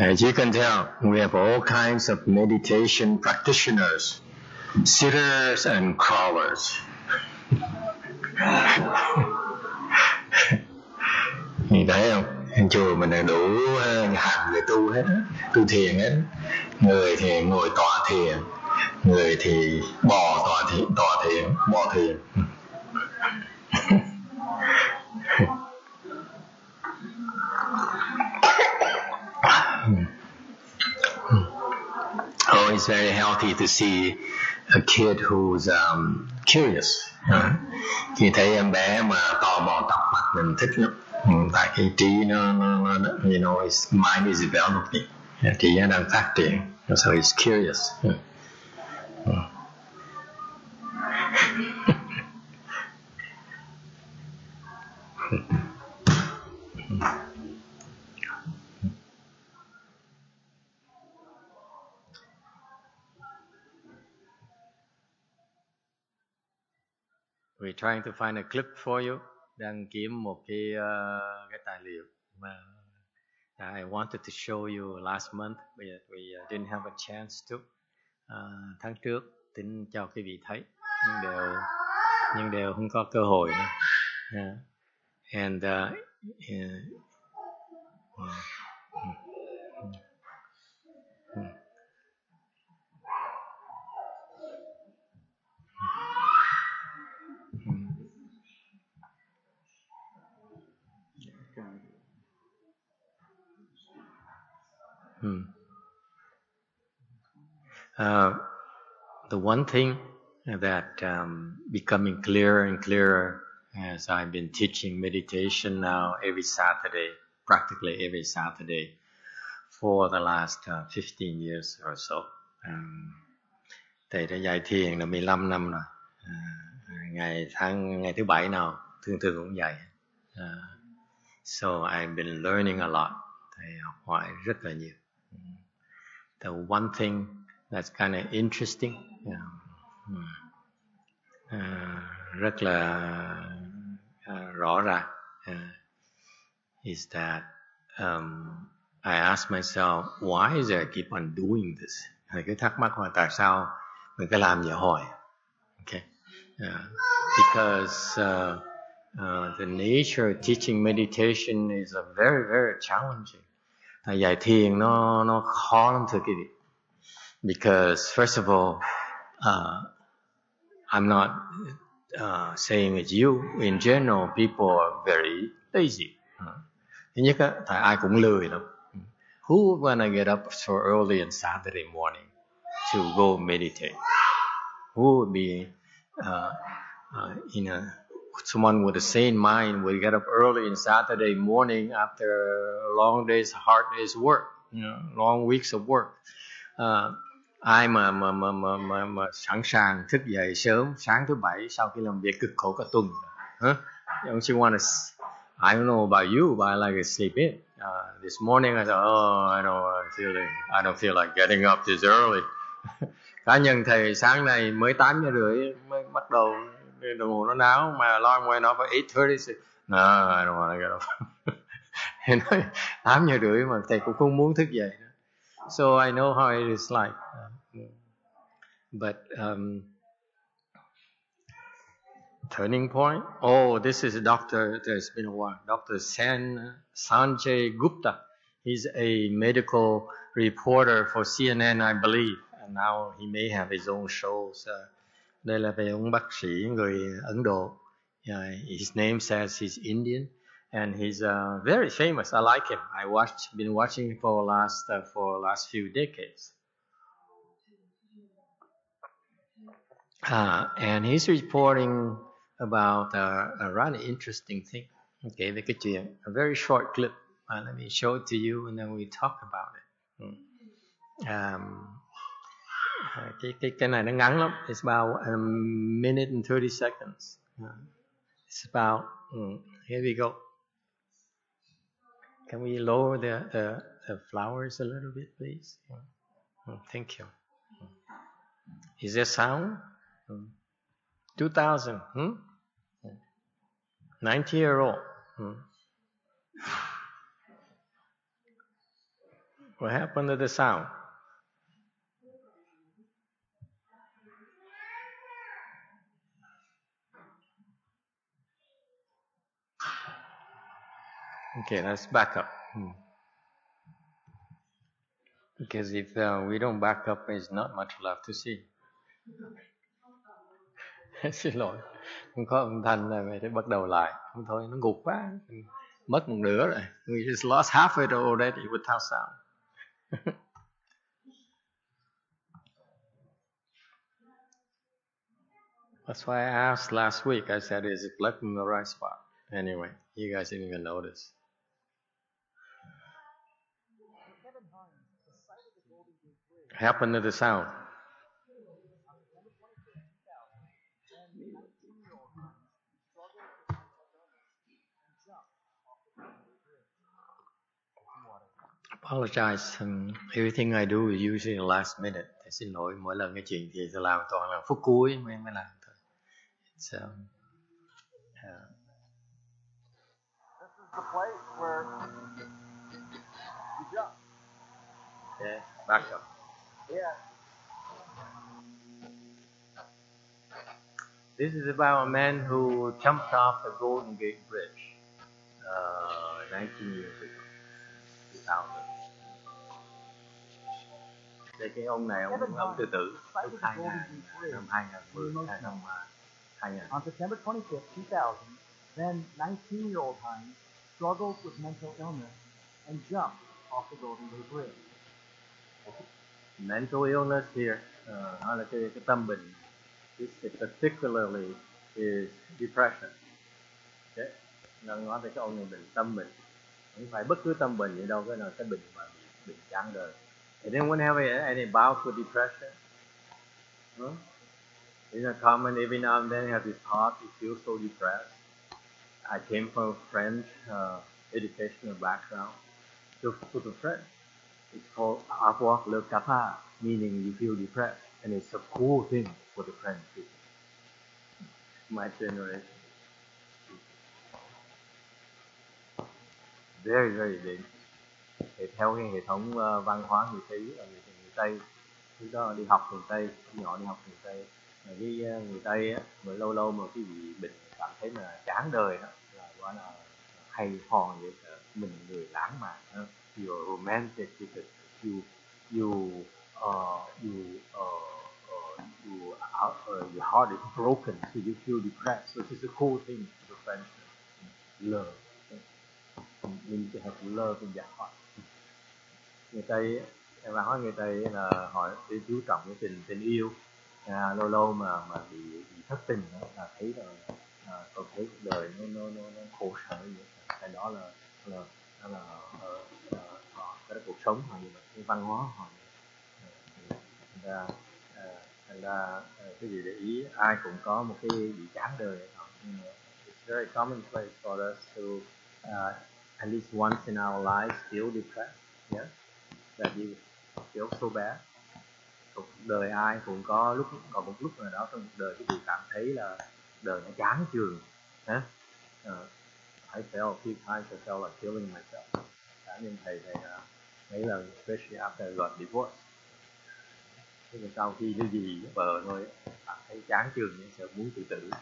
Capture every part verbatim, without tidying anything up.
As you can tell, we have all kinds of meditation practitioners, sitters and crawlers. Nhìn thấy không? Chùa mình là đủ hạng người tu hết, tu thiền hết. Người thì ngồi tọa thiền, người thì bò tọa thiền, tọa thiền, bò thiền. Oh, it's very healthy to see a kid who's um, curious. Khi thấy em bé mà tò mò tập mặt mình thích lắm. Tại cái trí nó, nó, nó you know, his mind is developing. Trí nó đang phát triển. So he's curious. We're trying to find a clip for you. Đang kiếm một cái uh, cái tài liệu mà I wanted to show you last month, but we didn't have a chance to. Uh, tháng trước tính cho quý vị thấy, nhưng đều nhưng đều không có cơ hội nữa. Yeah. And uh, yeah. Hmm. Uh, the one thing that um, becoming clearer and clearer as I've been teaching meditation now every Saturday, practically every Saturday for the last uh, fifteen years or so. Um, thầy đã dạy thiền là mười lăm năm rồi. Uh, ngày tháng ngày thứ bảy nào thường thường cũng dạy. Uh, so I've been learning a lot. Thầy học hỏi rất là nhiều. The one thing that's kind of interesting, you know, uh, rất là uh, rõ ràng, uh, is that um, I ask myself, why is it I keep on doing this? Thì cứ thắc mắc là tại sao mình cứ làm vậy hoài? Okay, uh, because uh, uh, the nature of teaching meditation is a very very challenging. Thầy dạy thiền nó nó khó lắm thưa quý vị. Because first of all, uh, I'm not uh, saying it's you. In general, people are very lazy. Thứ nhất á, tại ai cũng lười lắm. Who wanna get up so early on Saturday morning to go meditate? Who would be uh, uh, in a someone with a sane mind would get up early on Saturday morning after a long day's hard day's work, you know, long weeks of work. Uh, ai mà mà mà mà mà, mà sẵn sàng thức dậy sớm sáng thứ bảy sau khi làm việc cực khổ cả tuần, huh? Don't you want to? I don't know about you, but I like to sleep in. Uh, this morning I thought, oh, I don't feel like, I don't feel like getting up this early. Cá nhân thầy sáng nay mới tám giờ rưỡi mới bắt đầu, đồng hồ nó náo mà alarm went off at eight thirty. No, I don't want to get up. Thì nói tám giờ rưỡi mà thầy cũng không muốn thức dậy. So I know how it is like. Uh, but um, turning point. Oh, this is Doctor There's been a while. Doctor San Sanjay Gupta. He's a medical reporter for C N N, I believe, and now he may have his own shows. Uh, đây là về ông bác sĩ người Ấn Độ. Yeah, his name says he's Indian. And he's uh, very famous. I like him. I watched, been watching him for last uh, for last few decades. Uh, and he's reporting about uh, a rather interesting thing. Okay, về cái chuyện, a very short clip. Uh, let me show it to you, and then we talk about it. Um, cái cái cái này nó ngắn lắm. It's about a minute and thirty seconds. Uh, it's about. Um, here we go. Can we lower the, the, the flowers a little bit, please? Oh, thank you. Is there sound? two thousand. Hmm? ninety year old. Hmm? What happened to the sound? Okay, let's back up. Hmm. Because if uh, we don't back up, there's not much left to see. Xin lỗi, không có âm thanh là mày phải bắt đầu lại. Không thôi, nó gục quá, mất một nửa rồi. We just lost half of it already without sound. That's why I asked last week. I said, is it plugged in the right spot? Anyway, you guys didn't even notice. Happened to the sound. Apologize. Um, everything I do is usually in the last minute. Thì xin lỗi, mỗi lần cái chuyện thì sẽ làm toàn là phút cuối mới mới làm thôi. It's, um, uh, This is the place where you jump. Okay, back up. Yeah. This is about a man who jumped off the Golden Gate Bridge uh, nineteen years ago. two thousand. Thế cái ông này ông ông tự tử lúc hai nghìn, năm hai nghìn mười, năm hai nghìn. On September twenty-fifth, two thousand, then nineteen-year-old Hines struggled with mental illness and jumped off the Golden Gate Bridge. Mental illness here, uh, nó là cái, cái tâm bệnh. This particularly is depression. Okay. Nó nói về cái ông này bệnh tâm bệnh. Không phải bất cứ tâm bệnh gì đâu, cái là cái bệnh mà bị bệnh chán đời. And then whenever any bout with depression, huh? It's a common every now and then have this thought, you feel so depressed. I came from a French uh, educational background. So for the French, it's called avoir le cafard, meaning you feel depressed, and it's a cool thing for the French people. My generation. Very, very big. Thì theo cái hệ thống uh, văn hóa người Tây, ở người, người Tây, chúng ta đi học người Tây, nhỏ đi học người Tây, mà cái uh, người Tây á, mà lâu lâu mà cái bị bệnh cảm thấy là chán đời đó, là gọi là hay hò vậy, mình người lãng mạn, you're romantic because you you uh, you uh, uh, you are, uh, your heart is broken, so you feel depressed. So it's a cool thing for the French, love. You need to have love in your heart. Người Tây, văn hóa người Tây là họ sẽ chú trọng cái tình tình yêu. À, lâu lâu mà mà bị, bị thất tình đó, là thấy là à, tôi thấy cuộc đời nó nó nó, nó khổ sở như vậy. Cái đó là là đó là uh, uh, họ cái cuộc sống họ như vậy, cái văn hóa họ như vậy. Thành ra uh, thành ra uh, cái gì để ý, ai cũng có một cái bị chán đời. It's very commonplace for us to uh, at least once in our lives feel depressed. Yeah, that you feel so bad. Cuộc đời ai cũng có lúc, có một lúc nào đó trong cuộc đời cái gì cảm thấy là đời nó chán chường. Huh? Uh, I felt a few times I felt like killing myself. Cá nhân thầy thầy uh, mấy lần, especially after I got divorced. Thế là sau khi cái gì với vợ thôi, cảm thấy chán chường nên sợ muốn tự tử.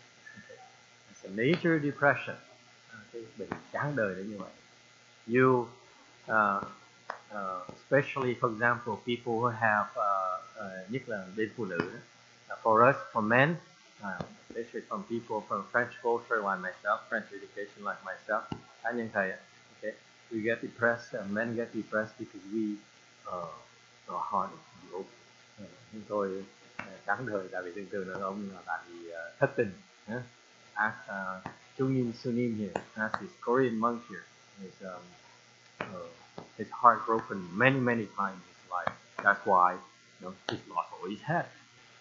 It's a nature depression. Cái bệnh chán đời là như vậy. You uh, Uh, especially for example people who have uh, uh, nhất là bên phụ nữ uh, for us, for men, uh, especially from people from French culture like myself, French education like myself, cá nhân thầy, okay, we get depressed, uh, men get depressed because we uh, our heart is broken. Uh, chúng tôi uh, chán đời tại vì thường thường đàn ông là tại vì uh, thất tình. uh, as uh, Jungin Sunim here, as this Korean monk here is um, uh, his heart broken many, many times in his life. That's why, you know, he's lost all his head.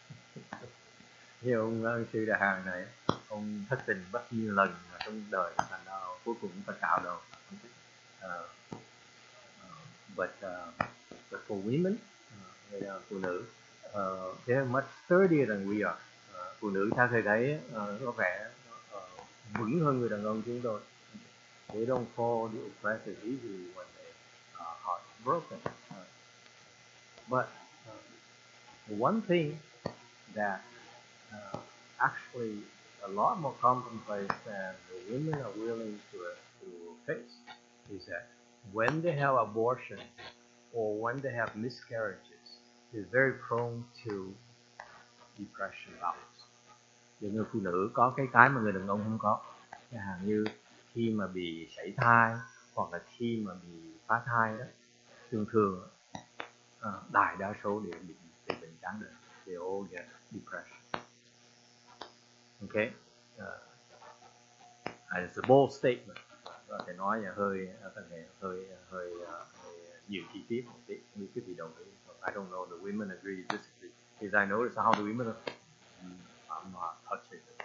Như ông uh, sư Đà Hàng này, ông thất tình bất nhiêu lần trong đời, thành ra cuối cùng phải cạo đầu. Uh, uh, but, uh, but for women, uh, uh, phụ nữ, uh, they're much sturdier than we are. Uh, phụ nữ theo thầy thấy uh, có vẻ uh, vững hơn người đàn ông chúng tôi. They don't fall depressed easily when they uh, heart broken. Uh, but uh, one thing that uh, actually a lot more commonplace than the women are willing to, uh, to face is that when they have abortion or when they have miscarriages, they're very prone to depression bouts. Những người phụ nữ có cái cái mà người đàn ông không có, chẳng hạn như khi mà bị sảy thai hoặc là khi mà bị phá thai đó, thường thường uh, đại đa số đều bị bị bệnh chán đời, they all get depression. Okay, uh, it's a bold statement. Có thể nói là hơi hơi hơi hơi, uh, hơi nhiều chi tiết một tí, không biết quý vị đồng ý. I don't know the women agree, disagree. Because I notice how the women are, I'm not touching it.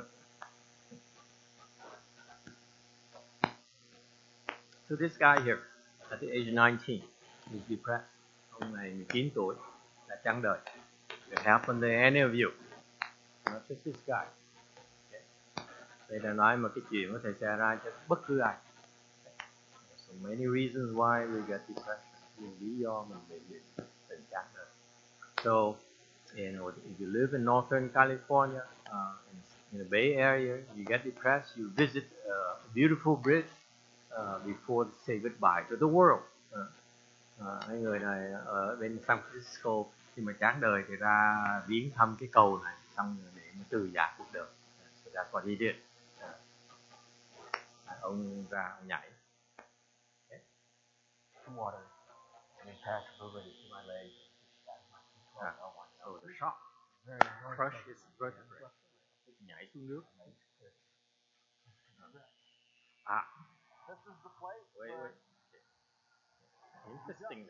So this guy here, at the age of nineteen, is depressed. Ông này mười chín tuổi, đã chán đời. It happened to any of you, not just this guy. Okay. Đây là nói một cái chuyện có thể xảy ra cho bất cứ ai. So many reasons why we get depression. Nhiều lý do mình bị bị tình chán đời. So, you know, if you live in Northern California, uh, in, in the Bay Area, you get depressed, you visit uh, a beautiful bridge uh, before they say goodbye to the world. Uh, uh, mấy người này ở bên San Francisco khi mà chán đời thì ra viếng thăm cái cầu này, xong rồi để từ giả cuộc đời. So that's what he did. Uh, ông ra ông nhảy. Okay. Some water. And he passed over to my leg. Ah, so the shock crush his vertebrae. Nhảy xuống nước. Ah, this is the place. Wait, wait. Interestingly,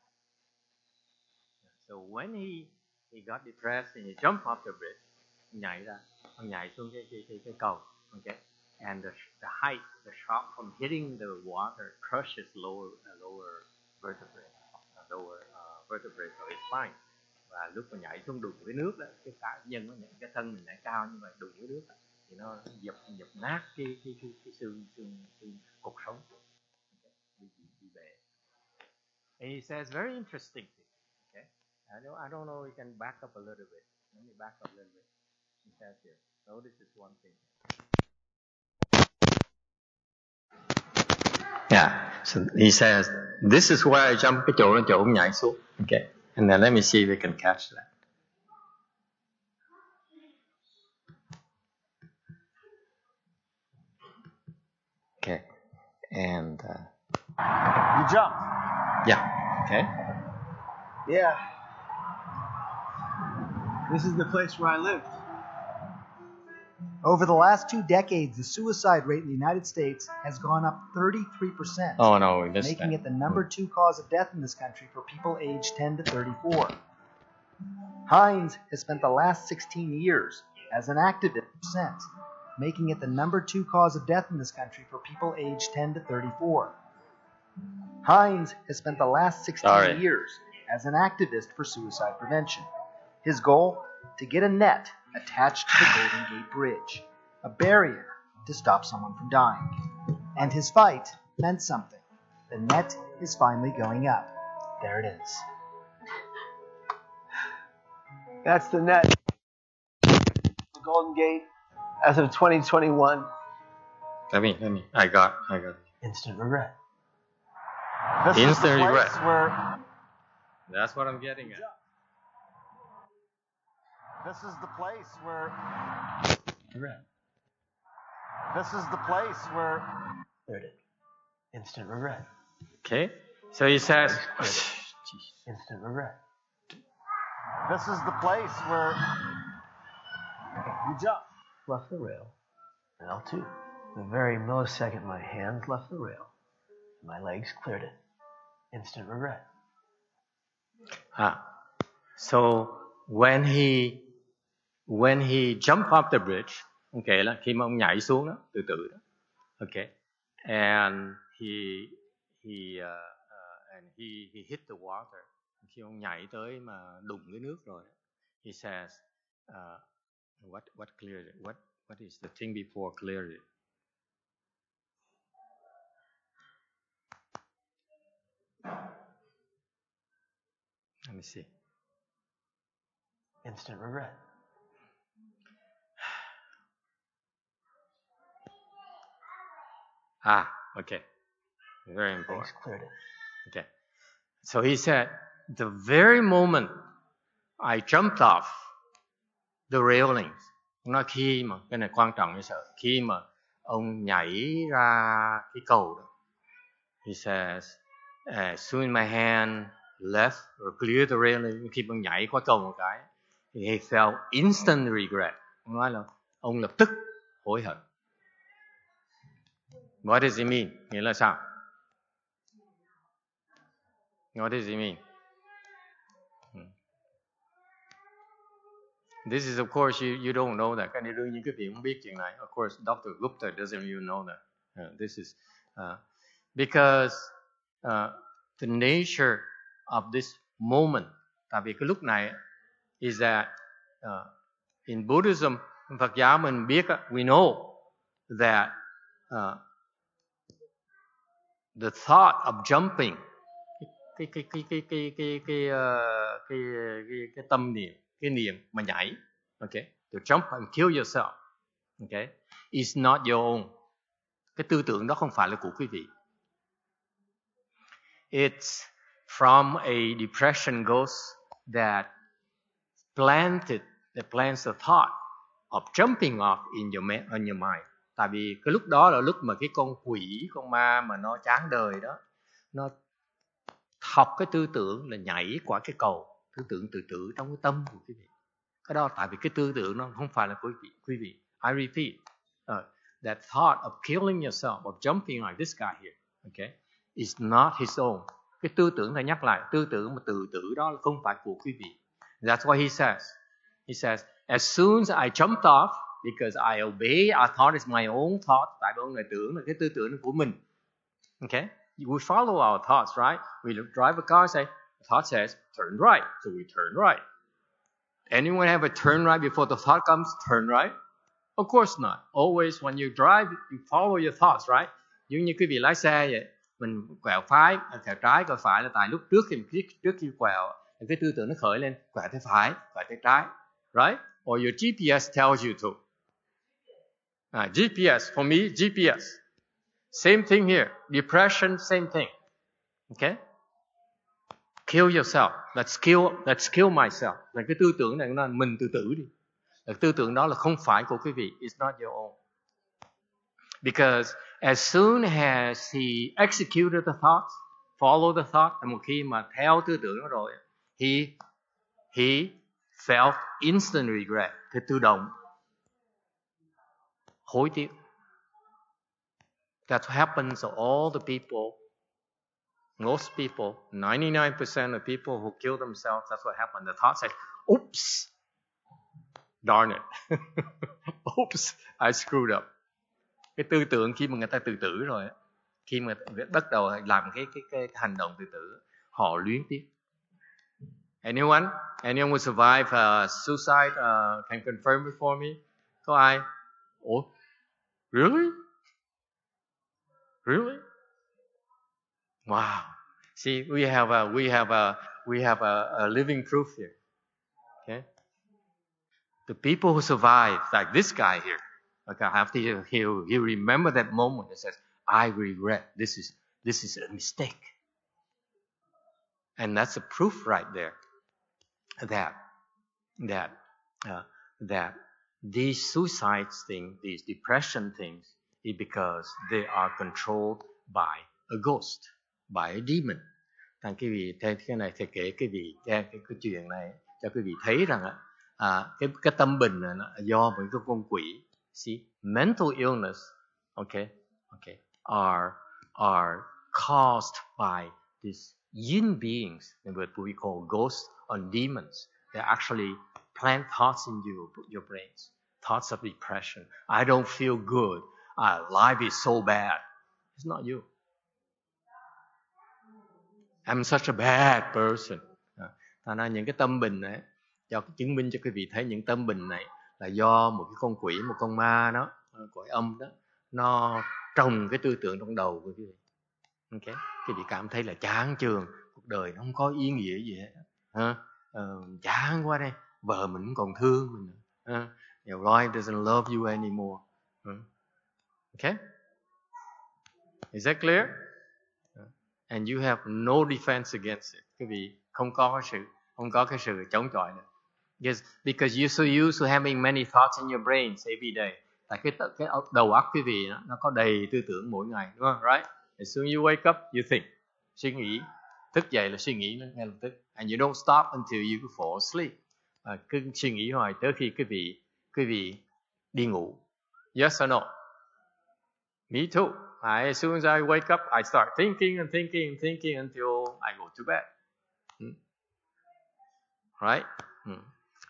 so when he he got depressed and he jumped off the bridge, nhảy ra, ông nhảy xuống cái cái cái, cái cầu, okay, and the the height, the shock from hitting the water crushes lower uh, lower vertebrae, uh, lower uh, vertebrae of his spine. Và lúc mà nhảy xuống đụng với nước đó, cái cá nhân nó nhảy, cái thân mình nhảy cao như vậy đụng với nước đó, thì nó dập dập nát cái cái cái, cái xương xương xương cột sống, okay, bị, bị, bị bể. And he says very interesting thing. Okay, I don't I don't know. You can back up a little bit. Let me back up a little bit. He says here. Notice this one thing. Yeah. So he says, this is where I jump cái chỗ chỗ ông nhảy xuống. Okay. And then let me see if we can catch that. Okay. And uh, You jump. Yeah. Okay. Yeah. This is the place where I lived. Over the last two decades, the suicide rate in the United States has gone up thirty-three percent, Oh no, we missed making that. it the number two cause of death in this country for people aged ten to thirty-four. Hines has spent the last sixteen years as an activist, making it the number two cause of death in this country for people aged ten to thirty-four. Hines has spent the last sixteen Sorry. years as an activist for suicide prevention. His goal? To get a net attached to the Golden Gate Bridge, a barrier to stop someone from dying. And his fight meant something. The net is finally going up. There it is. That's the net. The Golden Gate as of twenty twenty-one. Let me, let me. I got, I got. Instant regret. This Instant is the place regret. where That's what I'm getting at. This is the place where regret. This is the place where there it is. Instant regret. Okay. So he says. Instant regret. This is the place where you jump. Left the rail. And L two. The very millisecond my hands left the rail, my legs cleared it. Instant regret. Ah. So when he when he jumped off the bridge, okay, là khi mà ông nhảy xuống đó, từ từ đó, okay, and he he uh, uh, and he he hit the water. Khi ông nhảy tới mà đụng cái nước rồi, he says, uh, what what cleared it? What what is the thing before cleared it? me see. Instant regret. Ah, okay. Very important. Thanks, cleared it. Okay. So he said, the very moment I jumped off the railings, nói khi mà, cái này quan trọng như sợ, khi mà ông nhảy ra cái cầu đó, he says, as soon as my hand left or cleared the railing, khi ông nhảy qua cầu một cái, he felt instant regret. Ông nói là ông lập tức hối hận. What does it mean? Nghĩa là sao? What does it mean? This is, of course, you, you don't know that. Cái này đương nhiên quý vị không biết chuyện này. Of course, Doctor Gupta doesn't even know that. Uh, this is uh, because uh, the nature of this moment. Tại vì cái lúc này is that uh, in Buddhism, Phật giáo mình biết, we know that uh, the thought of jumping, cái cái cái cái cái cái cái uh, cái, cái, cái tâm niệm, cái niệm mà nhảy, okay, to jump and kill yourself, okay, is not your own. Cái tư tưởng đó không phải là của quý vị. It's from a depression ghost that planted, that plants the thought of jumping off in your in your mind. Tại vì cái lúc đó là lúc mà cái con quỷ, con ma mà nó chán đời đó, nó học cái tư tưởng là nhảy qua cái cầu, tư tưởng tự tử trong cái tâm của quý vị. Cái đó tại vì cái tư tưởng nó không phải là của quý vị. Quý vị. I repeat, uh, that thought of killing yourself, of jumping like this guy here, okay, is not his own. Cái tư tưởng này nhắc lại, tư tưởng mà tự tử đó không phải của quý vị. That's what he says. He says, as soon as I jumped off, because I obey, I thought it's my own thought. Tại vì ông này tưởng là cái tư tưởng của mình. Okay? We follow our thoughts, right? We drive a car, say, the thought says, turn right. So we turn right. Anyone have a turn right before the thought comes, turn right? Of course not. Always when you drive, you follow your thoughts, right? Giống như quý vị lái xe vậy. Mình quẹo phải, quẹo trái, quẹo phải là tại lúc trước khi, trước khi quẹo, cái tư tưởng nó khởi lên, quẹo tay phải, quẹo tay trái. Right? Or your G P S tells you to. Uh, G P S, for me, G P S. Same thing here. Depression, same thing. Okay? Kill yourself. Let's kill, let's kill myself. Là cái tư tưởng này nó mình tự tử đi. Là tư tưởng đó là không phải của quý vị. It's not your own. Because as soon as he executed the thoughts, follow the thought, một khi mà theo tư tưởng đó rồi, he, he felt instant regret. Cái tự động hối tiếc. That's what happens to all the people, most people, ninety-nine percent of people who kill themselves, that's what happened. The thought says, oops, darn it. Oops, I screwed up. Cái tư tưởng khi mà người ta tự tử rồi, khi mà bắt đầu làm cái, cái, cái hành động tự tử, họ luyến tiếc. Anyone? Anyone who survive uh, suicide uh, can confirm it for me? Có ai? Ủa? Really? Really? Wow. See, we have a, we have a, we have a, a living proof here. Okay? The people who survive, like this guy here, okay, after he, he, he remember that moment and says, I regret, this is, this is a mistake. And that's a proof right there that, that, uh, that these suicide things, these depression things, is because they are controlled by a ghost, by a demon. Thằng quý vị thấy cái này thầy kể quý vị cái, cái, cái chuyện này cho quý vị thấy rằng à, cái cái tâm bình này là do một cái con quỷ. See, mental illness, okay, okay, are are caused by these yin beings, what we call ghosts or demons. They actually plant thoughts in you, your brains, thoughts of depression. I don't feel good. Uh, life is so bad. It's not you. I'm such a bad person. Thành ra những cái tâm bình này, cho chứng minh cho quý vị thấy những tâm bình này là do một cái con quỷ, một con ma đó, cõi âm đó, nó trồng cái tư tưởng trong đầu của quý vị. Okay? Quý vị cảm thấy là chán chường, cuộc đời nó không có ý nghĩa gì hết. uh, uh, chán quá đây, vợ mình cũng còn thương mình, uh, your wife doesn't love you anymore. Uh, okay, is that clear? Uh, and you have no defense against it. Quý vị không có cái sự không có cái sự chống chọi nữa. Yes, because you're so used to having many thoughts in your brains every day. Tại cái cái đầu óc quý vị nó, nó có đầy tư tưởng mỗi ngày, đúng không? Right? As soon as you wake up, you think, suy nghĩ, thức dậy là suy nghĩ ngay lập tức, and you don't stop until you fall asleep. À, cứ suy nghĩ hoài tới khi quý vị quý vị đi ngủ. Yes or no? Me too. I, as soon as I wake up, I start thinking and thinking and thinking until I go to bed. Hmm? Right? Hmm.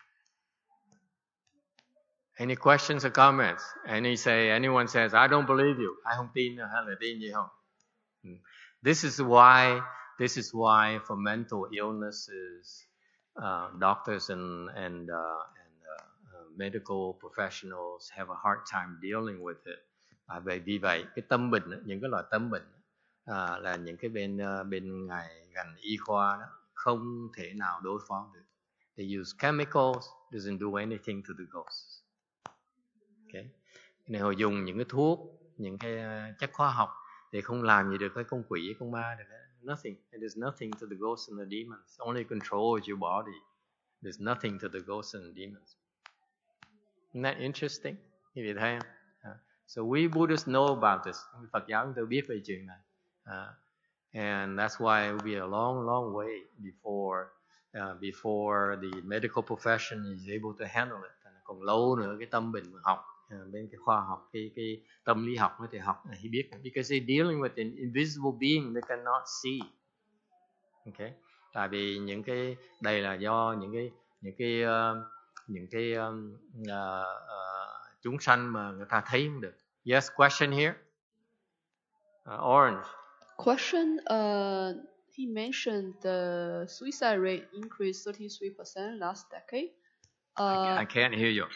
Any questions or comments? Any say, anyone says, I don't believe you. I không tin hay là tin gì không? This is why, this is why for mental illnesses, uh, doctors and and uh, and uh, uh, medical professionals have a hard time dealing with it. À, vậy vì vậy cái tâm bệnh, những cái loại tâm bệnh à, là những cái bên uh, bên ngành ngành y khoa đó không thể nào đối phó được. They use chemicals, doesn't do anything to the ghosts. Okay. Nên họ dùng những cái thuốc, những cái uh, chất hóa học để không làm gì được với con quỷ, con ma được. Nothing. It is nothing to the ghosts and the demons. Only controls your body. There's nothing to the ghosts and the demons. Isn't that interesting? Quý vị thấy không? Uh, so we Buddhists know about this. Phật giáo chúng tôi biết về chuyện này. Uh, and that's why it will be a long, long way before uh, before the medical profession is able to handle it. Còn lâu nữa cái tâm bệnh học, uh, bên cái khoa học, cái cái tâm lý học nó thì học thì biết, because they're dealing with an invisible being they cannot see. Okay, tại vì những cái đây là do những cái những cái uh, những cái um, uh, uh, chúng sanh mà người ta thấy không được. Yes, question here. Uh, Orange. Question. Uh, he mentioned the suicide rate increased thirty-three percent last decade. Uh, I can't hear you.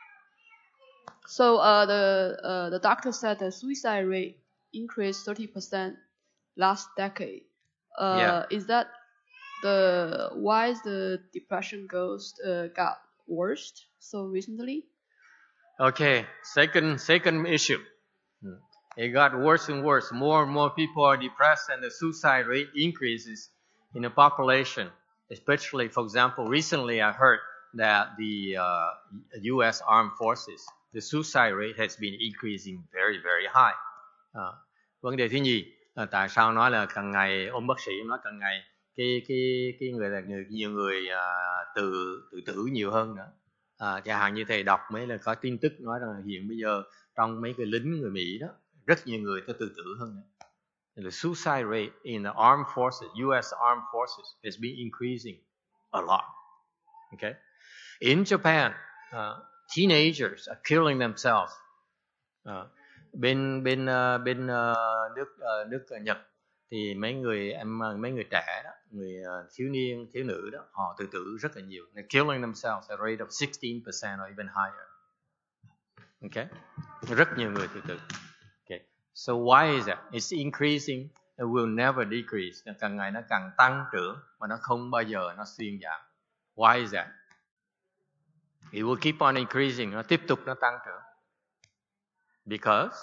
So uh, the uh, the doctor said the suicide rate increased thirty percent last decade. Uh, yeah. Is that the why is the depression ghost uh, got worse so recently? Okay, second second issue. It got worse and worse. More and more people are depressed, and the suicide rate increases in the population. Especially, for example, recently I heard that the uh, U S Armed Forces, the suicide rate has been increasing very, very high. À, vấn đề thứ nhì, à, tại sao nói là càng ngày ông bác sĩ nói càng ngày cái cái cái người là người, nhiều người à, tự tự tử nhiều hơn nữa. À, chẳng hạn như thầy đọc mấy là có tin tức nói rằng hiện bây giờ trong mấy cái lính người Mỹ đó rất nhiều người tự tử hơn nữa. The suicide rate in the armed forces, U S Armed Forces, has been increasing a lot. Okay. In Japan, uh, teenagers are killing themselves. Uh, bên bên uh, bên uh, nước uh, nước Nhật thì mấy người em mấy người trẻ đó, người uh, thiếu niên thiếu nữ đó, họ tự tử rất là nhiều. They're killing themselves at a rate of sixteen percent or even higher. Okay, rất nhiều người tự tử. Okay, so why is that? It's increasing. It will never decrease. Càng ngày nó càng tăng trưởng mà nó không bao giờ nó suy giảm. Why is that? It will keep on increasing. Nó tiếp tục nó tăng trưởng. Because,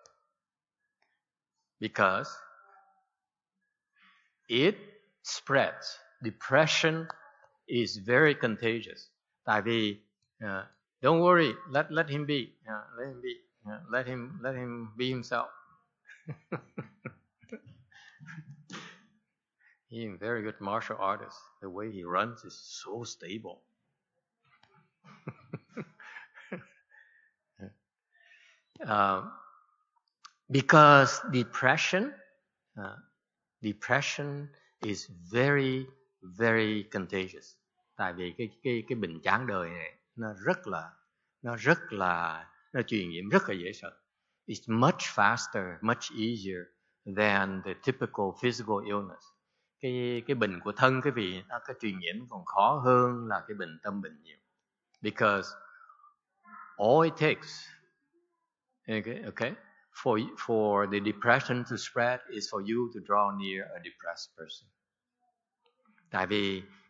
because it spreads. Depression is very contagious. Tại vì, uh, don't worry, let let him be, uh, let him be, uh, let him let him be himself. He's a very good martial artist. The way he runs is so stable. uh, because depression, uh, depression is very, very contagious. Tại vì cái cái cái bệnh chán đời này nó rất là nó rất là nó truyền nhiễm rất là dễ sợ. It's much faster, much easier than the typical physical illness. Cái cái bệnh của thân cái vị nó cái truyền nhiễm còn khó hơn là cái bệnh tâm bệnh nhiều. Because all it takes, okay, okay, for for the depression to spread is for you to draw near a depressed person. Tại vì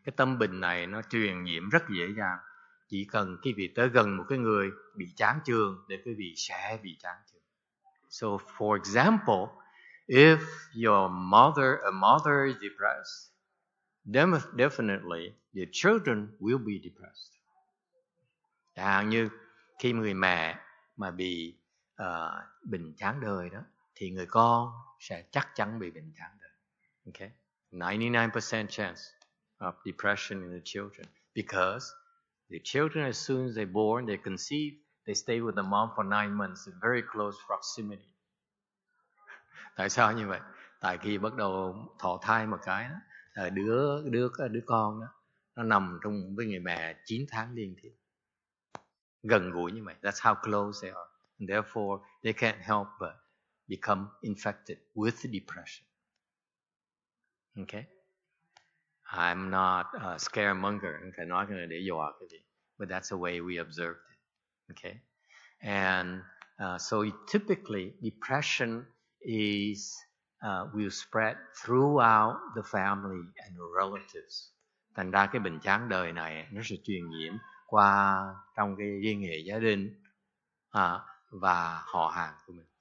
Cái tâm bình này nó truyền nhiễm rất dễ dàng. Chỉ cần quý vị tới gần một cái người bị chán chường để quý vị sẽ bị chán chường. So, for example, if your mother, a mother is depressed, definitely your children will be depressed. Chẳng hạn như khi người mẹ mà bị uh, bệnh chán đời đó, thì người con sẽ chắc chắn bị bệnh chán đời. Okay? ninety-nine percent chance of depression in the children because the children, as soon as they're born, they conceive, they stay with the mom for nine months in very close proximity. Tại sao như vậy? Tại khi bắt đầu thọ thai một cái đó, đứa đứa đứa con đó nó nằm trong với người mẹ chín tháng liên tiếp, gần gũi như vậy. That's how close they are. And therefore, they can't help but become infected with depression. Okay? I'm not a scaremonger. Không phải nói cái này để dọa cái gì. But that's the way we observed it. Okay? And uh, so typically, depression is uh, will spread throughout the family and relatives. Thành ra cái bệnh chán đời này nó sẽ truyền nhiễm qua trong cái liên hệ gia đình à, và họ hàng của mình.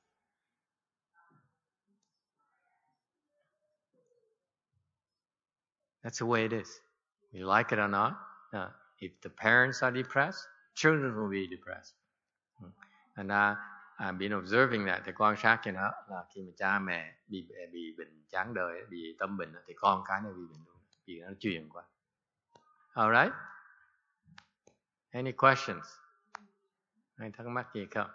That's the way it is. You like it or not, uh, if the parents are depressed, children will be depressed. And I, I've been observing that, thì quan sát cho nó là khi mà cha mẹ bị bị bệnh chán đời, bị tâm bệnh thì con cái nó bị bệnh luôn, vì nó truyền qua. Alright? Any questions? Ai thắc mắc gì không?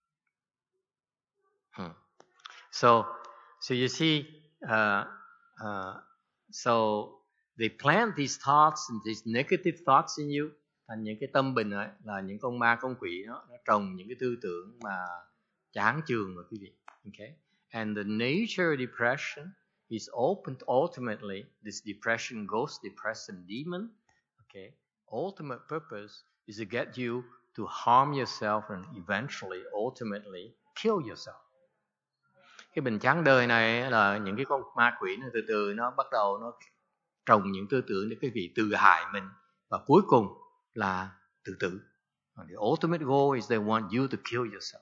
Hmm. So, so you see, uh, uh, so they plant these thoughts and these negative thoughts in you. Thành những cái tâm bình ấy, là những con ma con quỷ nó, nó trồng những cái tư tưởng mà chán chường vào quý vị. Okay? And the nature of depression is open. Ultimately, this depression, ghost depression demon, okay, ultimate purpose is to get you to harm yourself and eventually, ultimately, kill yourself. Cái bệnh chán đời này là những cái con ma quỷ nó từ từ nó bắt đầu nó trồng những tư tưởng để quý vị tự hại mình, và cuối cùng là tự tử. The ultimate goal is they want you to kill yourself.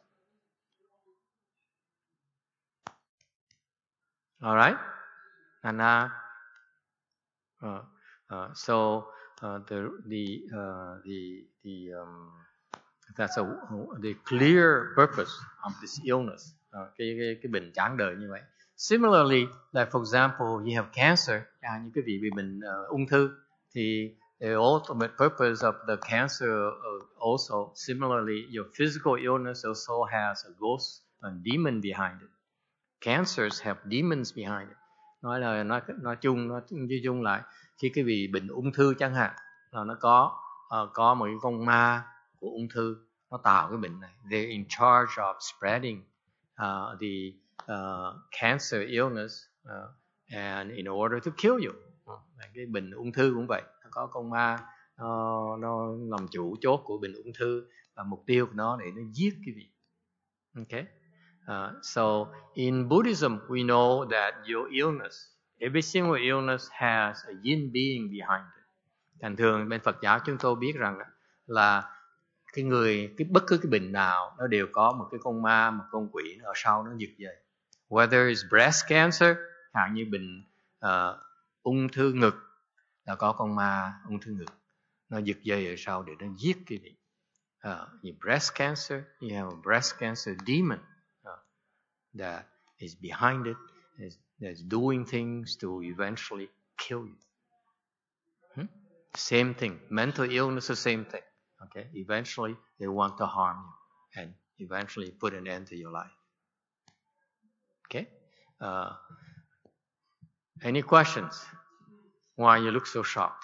All right? And uh, uh, uh, so uh, the the uh, the the um, that's a the clear purpose of this illness. Uh, cái cái cái bệnh chán đời như vậy. Similarly, like for example, you have cancer. À, như quý vị bị bệnh uh, ung thư, thì the ultimate purpose of the cancer uh, also similarly, your physical illness also has a ghost, a demon behind it. Cancers have demons behind it. Nói là nói nói chung nói chung lại, khi cái vị bệnh ung thư chẳng hạn, là nó có uh, có một cái con ma của ung thư nó tạo cái bệnh này. They're in charge of spreading uh, the uh, cancer illness uh, and in order to kill you. Uh, cái bệnh ung thư cũng vậy, nó có con ma uh, nó làm chủ chốt của bệnh ung thư, và mục tiêu của nó để nó giết cái vị. Okay. Uh, so in Buddhism, we know that your illness, every single illness has a yin being behind it. Thành thường bên Phật giáo chúng tôi biết rằng là cái người, cái bất cứ cái bệnh nào nó đều có một cái con ma, một con quỷ ở sau nó giật dây. Whether it's breast cancer, hạn như bệnh uh, ung thư ngực, là có con ma ung thư ngực nó giật dây ở sau để nó giết cái gì. Uh, như breast cancer, you have a breast cancer demon that is behind it, is that's doing things to eventually kill you. Hmm? Same thing. Mental illness, the same thing. Okay? Eventually, they want to harm you and eventually put an end to your life. Okay? Uh, any questions? Why you look so shocked?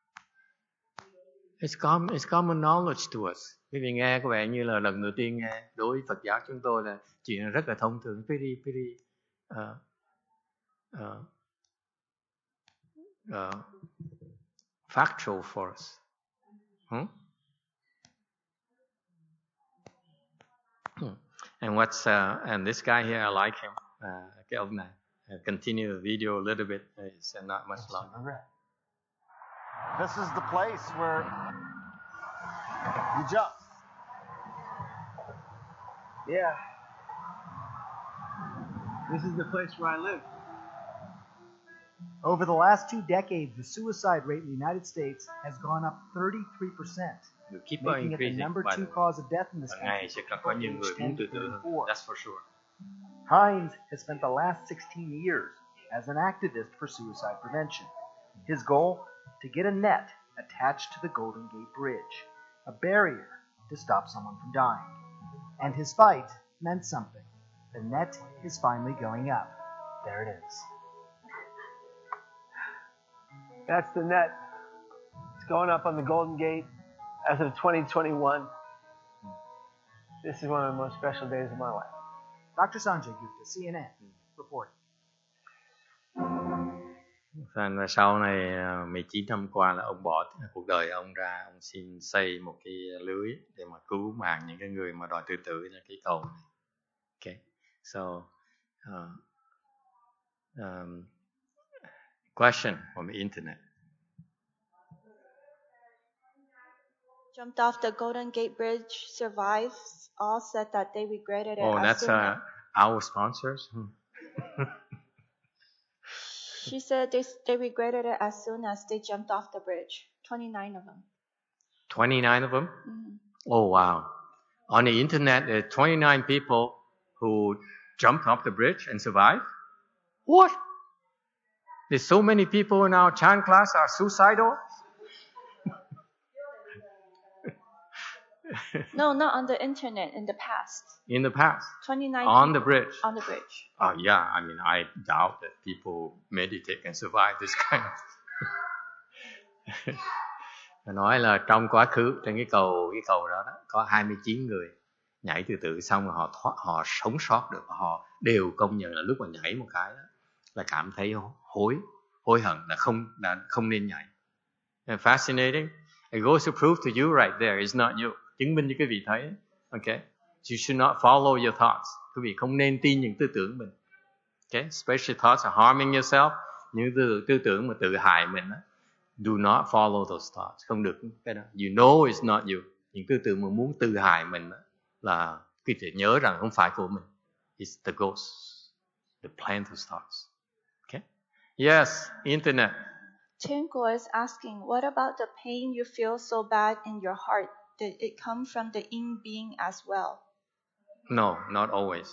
It's common, it's common knowledge to us. Quý vị nghe có vẻ như là lần đầu tiên nghe. Đối với Phật giáo chúng tôi là chuyện rất là thông thường, pretty, pretty uh, uh, uh, factual for us. Hmm? And what's uh, and this guy here, I like him. Uh, cái ông này. Uh, continue the video a little bit. It's uh, not much longer. This is the place where you jump. Yeah. This is the place where I live. Over the last two decades, the suicide rate in the United States has gone up thirty-three percent, Will keep on making it the increasing. number Và two cause of death in this ngày country sẽ for có people nhiều người aged muốn ten tự to tử hơn. thirty-four. That's for sure. Hines has spent the last sixteen years as an activist for suicide prevention. His goal? To get a net attached to the Golden Gate Bridge, a barrier to stop someone from dying. And his fight meant something. The net is finally going up. There it is. That's the net. It's going up on the Golden Gate as of twenty twenty-one. This is one of the most special days of my life. Doctor Sanjay Gupta, C N N, reporting. Và sau này mười chín năm qua là ông bỏ cuộc đời ông ra, ông xin xây một cái lưới để mà cứu mạng những cái người mà đòi tự tử trên cái cầu này. Okay, so uh, um, question from the internet. Jumped off the Golden Gate Bridge, survives, all said that they regretted it. Oh, as that's soon uh, our sponsors. Hmm. She said they, they regretted it as soon as they jumped off the bridge. twenty-nine of them. twenty-nine of them? Mm-hmm. Oh, wow. On the internet, there are twenty-nine people who jumped off the bridge and survived? What? There's so many people in our Chan class are suicidal? No, not on the internet, in the past. In the past? twenty-nine On people the bridge? On the bridge. Oh, yeah. I mean, I doubt that people meditate and survive this kind of... Nói là trong quá khứ, trên cái cầu cái cầu đó, đó có hai mươi chín người nhảy tự tử xong rồi họ thoát, họ sống sót được. Họ đều công nhận là lúc mà nhảy một cái đó, là cảm thấy hối, hối hận là không, là không nên nhảy. And fascinating. It goes to prove to you right there, it's not you. Chứng minh cho quý vị thấy. Okay. You should not follow your thoughts. Quý vị không nên tin những tư tưởng mình. Okay. Especially thoughts of harming yourself. Những tư, tư tưởng mà tự hại mình đó. Do not follow those thoughts. Không được cái đó. You know it's not you. Những tư tưởng mà muốn tự hại mình đó, là quý vị nhớ rằng không phải của mình. It's the ghost. The plant those thoughts. Okay. Yes, internet. Chenko is asking, what about the pain you feel so bad in your heart? Did it come from the yin being as well? No, not always.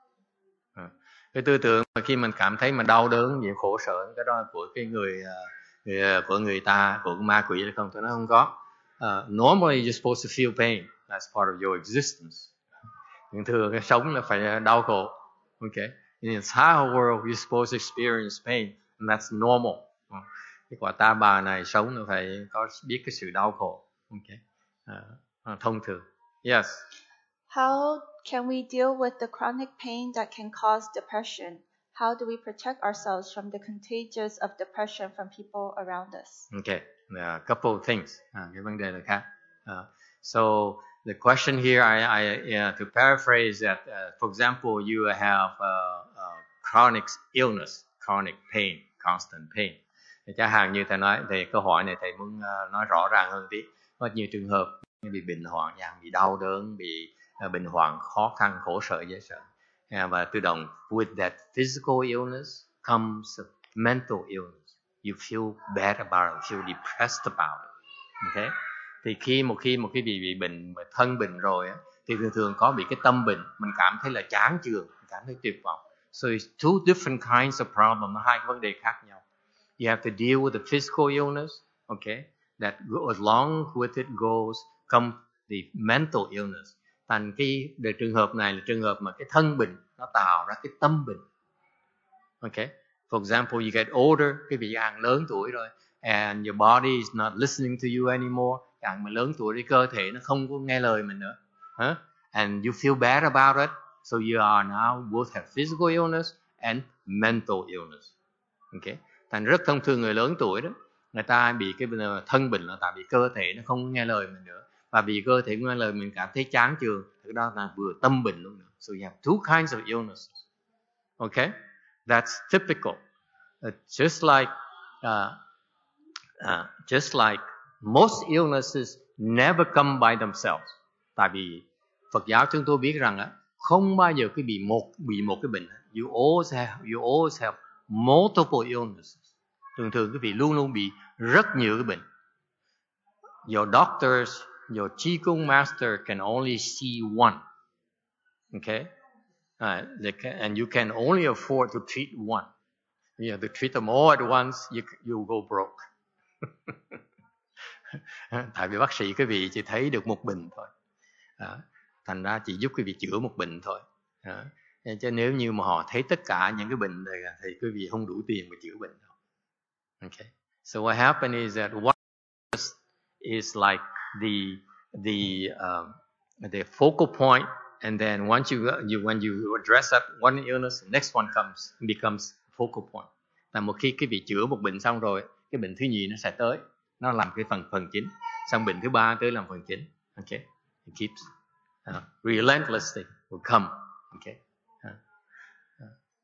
Cái tư tưởng mà khi mình cảm thấy mình đau đớn, nhiều khổ sở, cái đó là của cái người, người của người ta, của ma quỷ hay không? Tôi nói không có. Uh, normally you're supposed to feel pain. That's part of your existence. Nhưng thường cái sống là phải đau khổ. Okay. In the entire world you're supposed to experience pain, and that's normal. Cái quả ta bà này sống là phải có biết cái sự đau khổ. Okay. Uh, uh, thông thường. Yes. How can we deal with the chronic pain that can cause depression? How do we protect ourselves from the contagions of depression from people around us? Okay, there are a couple of things. À, cái vấn đề là khác. Uh, so the question here, I, I uh, to paraphrase that, uh, for example, you have uh, uh, chronic illness, chronic pain, constant pain. Thì chẳng hạn như thầy nói, thì câu hỏi này thầy muốn uh, nói rõ ràng hơn tí. Có nhiều trường hợp bị bệnh hoạn, bị đau đớn, bị uh, bệnh hoạn khó khăn, khổ sở, dễ sợ. Uh, và tự động, with that physical illness comes a mental illness. You feel bad about it, feel depressed about it. Okay? Thì khi một khi một cái bị bị bệnh, thân bệnh rồi á, thì thường thường có bị cái tâm bệnh, mình cảm thấy là chán chường, cảm thấy tuyệt vọng. So it's two different kinds of problems, nó hai cái vấn đề khác nhau. You have to deal with the physical illness, okay? That along with it goes come the mental illness. Thành cái về trường hợp này là trường hợp mà cái thân bệnh nó tạo ra cái tâm bệnh. Okay? For example, you get older, cái vị càng lớn tuổi rồi, and your body is not listening to you anymore. Càng mà lớn tuổi, cái cơ thể nó không có nghe lời mình nữa. Huh? And you feel bad about it, so you are now both have physical illness and mental illness. Okay? Thành rất thông thường người lớn tuổi đó, người ta bị cái thân bệnh là tại vì cơ thể nó không nghe lời mình nữa, và vì cơ thể không nghe lời mình cảm thấy chán chường, thì đó là vừa tâm bệnh luôn nữa. So you have two kinds of illnesses. Okay? That's typical. Uh, just like uh, uh, just like most illnesses never come by themselves. Tại vì Phật giáo chúng tôi biết rằng á, không bao giờ cái bị một bị một cái bệnh. You always have, you always have multiple illnesses. Thường thường quý vị luôn luôn bị rất nhiều cái bệnh. Your doctors, your Qigong master can only see one. Okay? Uh, they can, and you can only afford to treat one. You have to treat them all at once, you, you go broke. Tại vì bác sĩ quý vị chỉ thấy được một bệnh thôi. À, thành ra chỉ giúp quý vị chữa một bệnh thôi. À, chứ nếu như mà họ thấy tất cả những cái bệnh này thì quý vị không đủ tiền mà chữa bệnh đâu. Okay. So what happened is that one is like the the um, the focal point, and then once you you when you address that one illness, the next one comes becomes focal point. Là một khi cái vị chữa một bệnh xong rồi, cái bệnh thứ nhì nó sẽ tới, nó làm cái phần phần chính, xong bệnh thứ ba tới làm phần chính. Okay, it keeps uh, relentlessly will come. Okay. Uh, uh.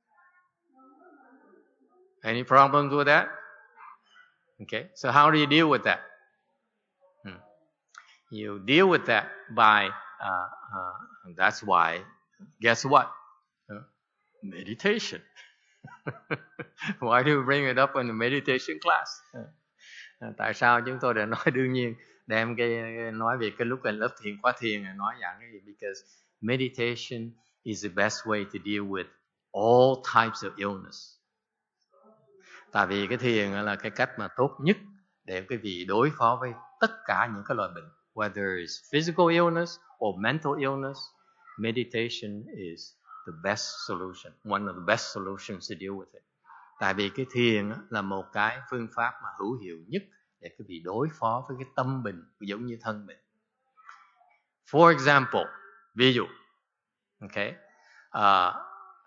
Any problems with that? Okay, so how do you deal with that? Hmm. You deal with that by, uh, uh, that's why, guess what? Uh, meditation. Why do we bring it up in the meditation class? Uh, tại sao chúng tôi đã nói đương nhiên đem cái nói về cái lúc lên lớp thiền khóa thiền nói dạng cái gì? Because meditation is the best way to deal with all types of illness. Tại vì cái thiền là cái cách mà tốt nhất để quý vị đối phó với tất cả những cái loại bệnh. Whether it's physical illness or mental illness, meditation is the best solution. One of the best solutions to deal with it. Tại vì cái thiền là một cái phương pháp mà hữu hiệu nhất để quý vị đối phó với cái tâm bệnh giống như thân bệnh. For example, ví dụ, okay, uh,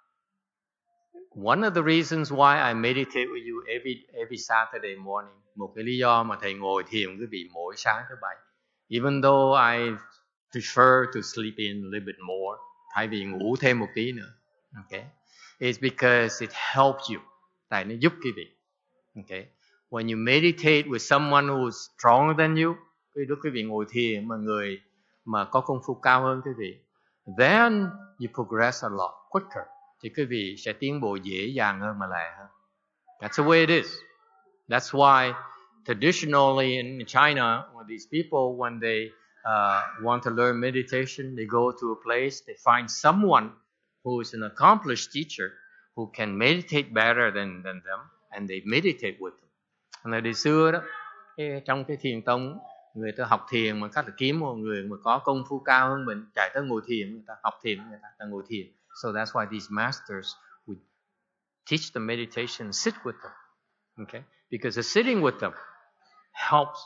one of the reasons why I meditate with you every every Saturday morning, một cái lý do mà thầy ngồi thiền với quý vị mỗi sáng thứ bảy, even though I prefer to sleep in a little bit more, thay vì ngủ thêm một tí nữa, okay, it's because it helps you, tại nó giúp quý vị, okay. When you meditate with someone who's stronger than you, cái lúc quý vị ngồi thiền mà người mà có công phu cao hơn quý vị, then you progress a lot quicker. Thì quý vị sẽ tiến bộ dễ dàng hơn mà lẹ hơn. That's the way it is. That's why traditionally in China, when these people, when they uh, want to learn meditation, they go to a place, they find someone who is an accomplished teacher who can meditate better than, than them, and they meditate with them. Là đi xưa đó, cái, trong cái thiền tông, người ta học thiền mà các là kiếm một người mà có công phu cao hơn mình, chạy tới ngồi thiền, người ta học thiền, người ta, ta ngồi thiền. So that's why these masters would teach the meditation, sit with them, okay? Because the sitting with them helps